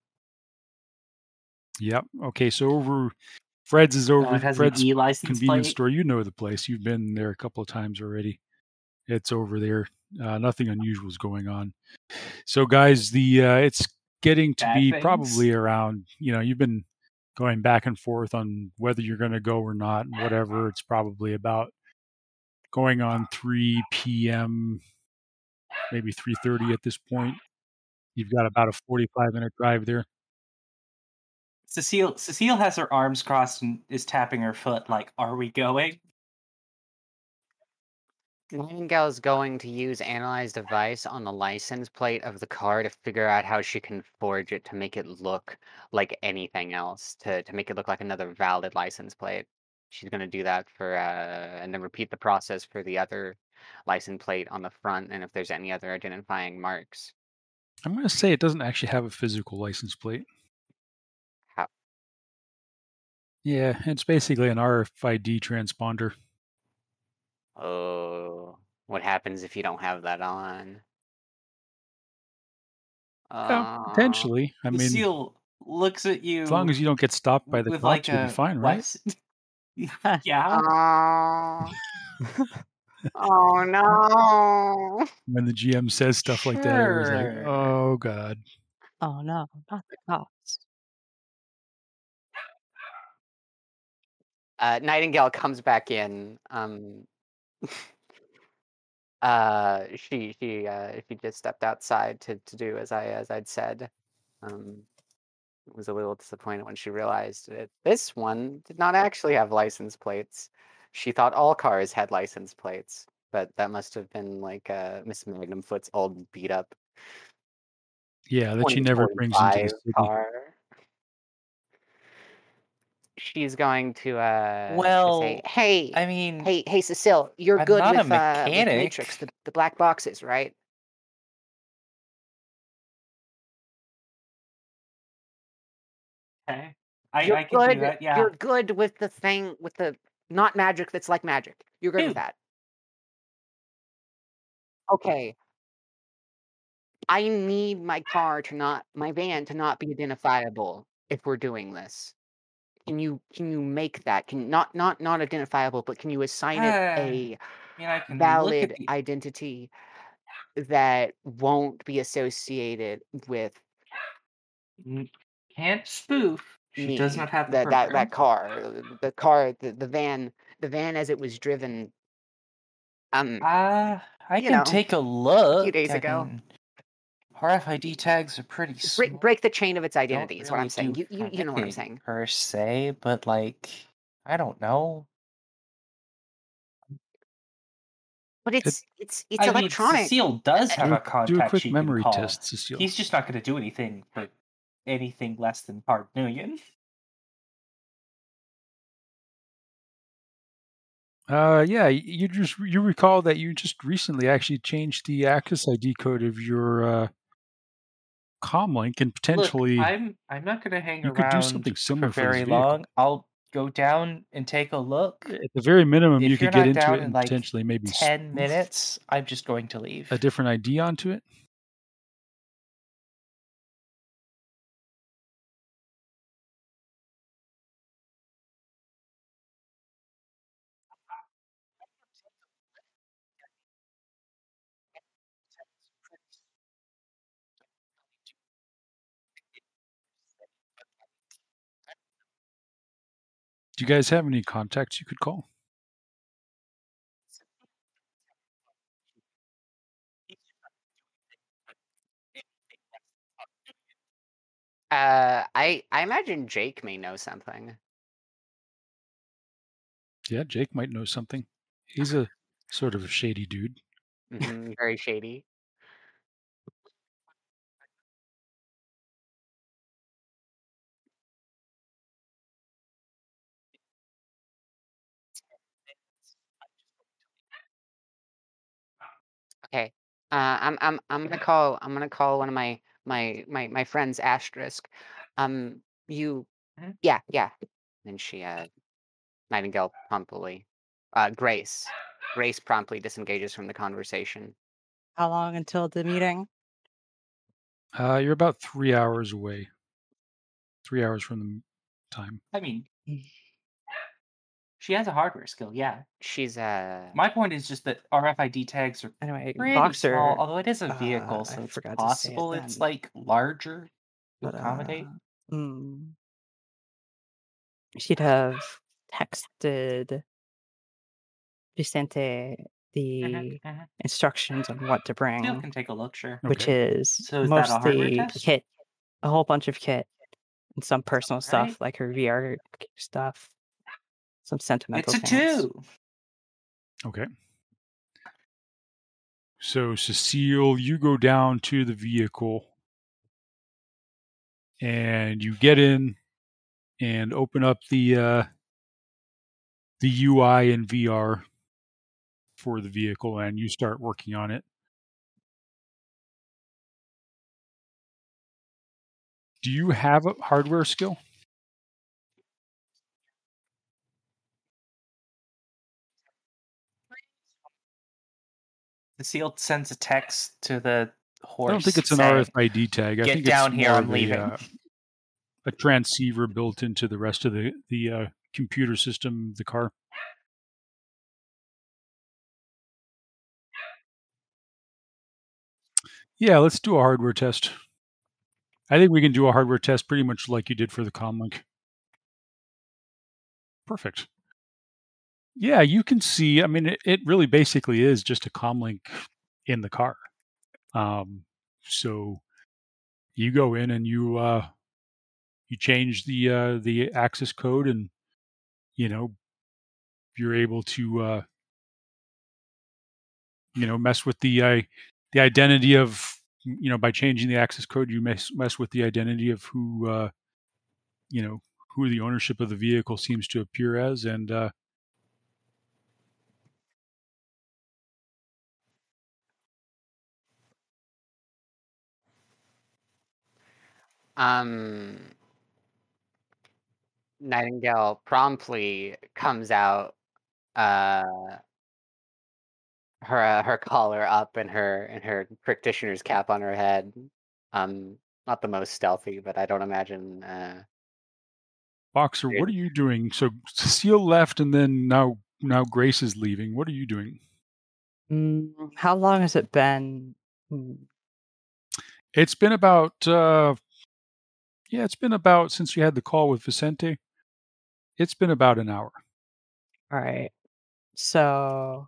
Yep. Okay, so over Fred's is Uh, over. it has an Fred's E license convenience plate. store. You know the place. You've been there a couple of times already. It's over there. Uh, nothing unusual is going on. So, guys, the uh, it's getting to Bad be things. probably around. You know, you've been going back and forth on whether you're going to go or not, and whatever. It's probably about going on three p.m., maybe three thirty at this point. You've got about a forty-five minute drive there. Cecile Cecile has her arms crossed and is tapping her foot like, "Are we going?" Nightingale is going to use Analyze Device on the license plate of the car to figure out how she can forge it to make it look like anything else, to, to make it look like another valid license plate. She's going to do that for, uh, and then repeat the process for the other license plate on the front, and if there's any other identifying marks. I'm going to say it doesn't actually have a physical license plate. How? Yeah, it's basically an R F I D transponder. Oh, what happens if you don't have that on? Yeah, Uh, potentially. I mean, Cecile looks at you as long as you don't get stopped by the with cops, like you'll be a fine, right? less. Yeah. oh, oh no. When the G M says stuff like that, everyone's like, Sure. "Oh God." Oh no, not the cops. Uh, Nightingale comes back in. Um, uh, she she uh, she just stepped outside to, to do as I as I'd said. Um, was a little disappointed when she realized that this one did not actually have license plates. She thought all cars had license plates, but that must have been like uh, Miss Magnumfoot's old beat up Yeah, that she never brings into the city. car. She's going to uh to say, Well, hey, I mean, hey, hey, Cecile, you're I'm good not a with uh with mechanic. Matrix, the, the black boxes, right? Okay. I, You're I can good. do that. Yeah. You're good with the thing with the not magic that's like magic. You're good with Dude. that. Okay. I need my car to not my van to not be identifiable if we're doing this. Can you can you make that? Can not not not identifiable, but can you assign it Uh, a I mean, I can look at valid the. identity that won't be associated with Mm, Can't spoof. She does me? not have the That that program. that car, uh, the car, the, the van, the van as it was driven. Um, Uh, I you can know, take a a look. few days I ago. mean, R F I D tags are pretty small. Break break the chain of its Don't identity is what really I'm saying. do You you you know what I'm anything saying. per se, but like, I don't know. But It, it's it's it's I mean, electronic. Cecile does have do, a a, do a contact quick she can memory call. test, Cecile. He's just not going to do anything for anything less than hard million. Uh, yeah, y- you just you recall that you just recently actually changed the access I D code of your uh, comlink, and Look, potentially I'm I'm not gonna hang you could do around something for similar for this very vehicle. long. I'll go down and take a look. At the very minimum, you If you're could get not into down it in and like potentially maybe ten spoof minutes, I'm just going to leave. a different I D onto it. Do you guys have any contacts you could call? Uh, I I imagine Jake may know something. Yeah, Jake might know something. He's a sort of a shady dude. hmm very shady. Okay. Uh, I'm I'm I'm gonna call I'm gonna call one of my my my my friends Asterisk. Um, you, Mhm. yeah, yeah. And she uh Nightingale promptly, uh, Grace, Grace promptly disengages from the conversation. How long until the meeting? Uh, you're about three hours away. Three hours from the m- time. I mean, she has a hardware skill, yeah. She's uh My point is just that R F I D tags are Anyway, pretty Boxer. small, although it is a uh, vehicle, I so it's forgot to say it possible it's then, like larger to but accommodate. uh, mm, she'd have texted Vicente the Mhm, mhm. instructions on what to Steel bring, can take a look, sure. which Okay. is So is that a hardware mostly test? kit, a whole bunch of kit, and some personal Right. stuff like her V R stuff, some sentimental It's a things. two. Okay. So, Cecile, you go down to the vehicle and you get in and open up the uh, the U I and V R for the vehicle, and you start working on it. Do you have a hardware skill? The seal sends a text to the horse. I don't think it's an saying, R F I D tag. I "Get think down it's here, more I'm of leaving." a, uh, a transceiver built into the rest of the the uh, computer system of the car. Yeah, let's do a hardware test. I think we can do a hardware test pretty much like you did for the comlink. Perfect. Yeah, you can see. I mean, it, it really basically is just a comlink in the car. Um, so you go in and you uh, you change the uh, the access code, and you know you're able to uh, you know mess with the uh, the identity of you know by changing the access code, you mess mess with the identity of who uh, you know who the ownership of the vehicle seems to appear as, and uh, um Nightingale promptly comes out, uh her uh, her collar up and her and her practitioner's cap on her head. Um, not the most stealthy, but I don't imagine. Uh, Boxer, what are you doing? So Cecile left, and then now now Grace is leaving. What are you doing? Mm, how long has it been? Mm, It's been about uh, yeah, it's been about since you had the call with Vicente. It's been about an hour. All right. So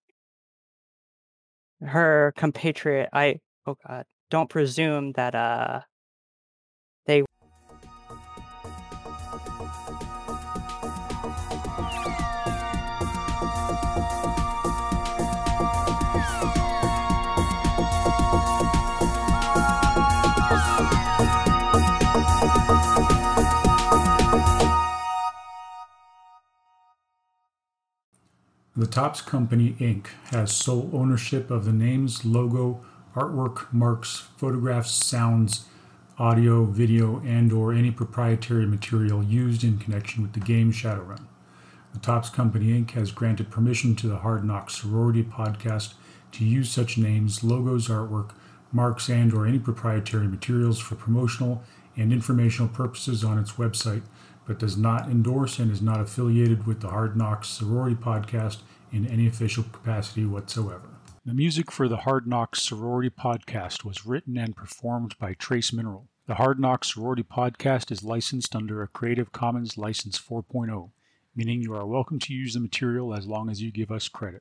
her compatriot, I oh god, don't presume that uh they The Topps Company, Incorporated has sole ownership of the names, logo, artwork, marks, photographs, sounds, audio, video, and or any proprietary material used in connection with the game Shadowrun. The Topps Company, Incorporated has granted permission to the Hard Knocks Sorority podcast to use such names, logos, artwork, marks, and or any proprietary materials for promotional and informational purposes on its website, but does not endorse and is not affiliated with the Hard Knocks Sorority podcast in any official capacity whatsoever. The music for the Hard Knocks Sorority podcast was written and performed by Trace Mineral. The Hard Knocks Sorority podcast is licensed under a Creative Commons License four point oh, meaning you are welcome to use the material as long as you give us credit.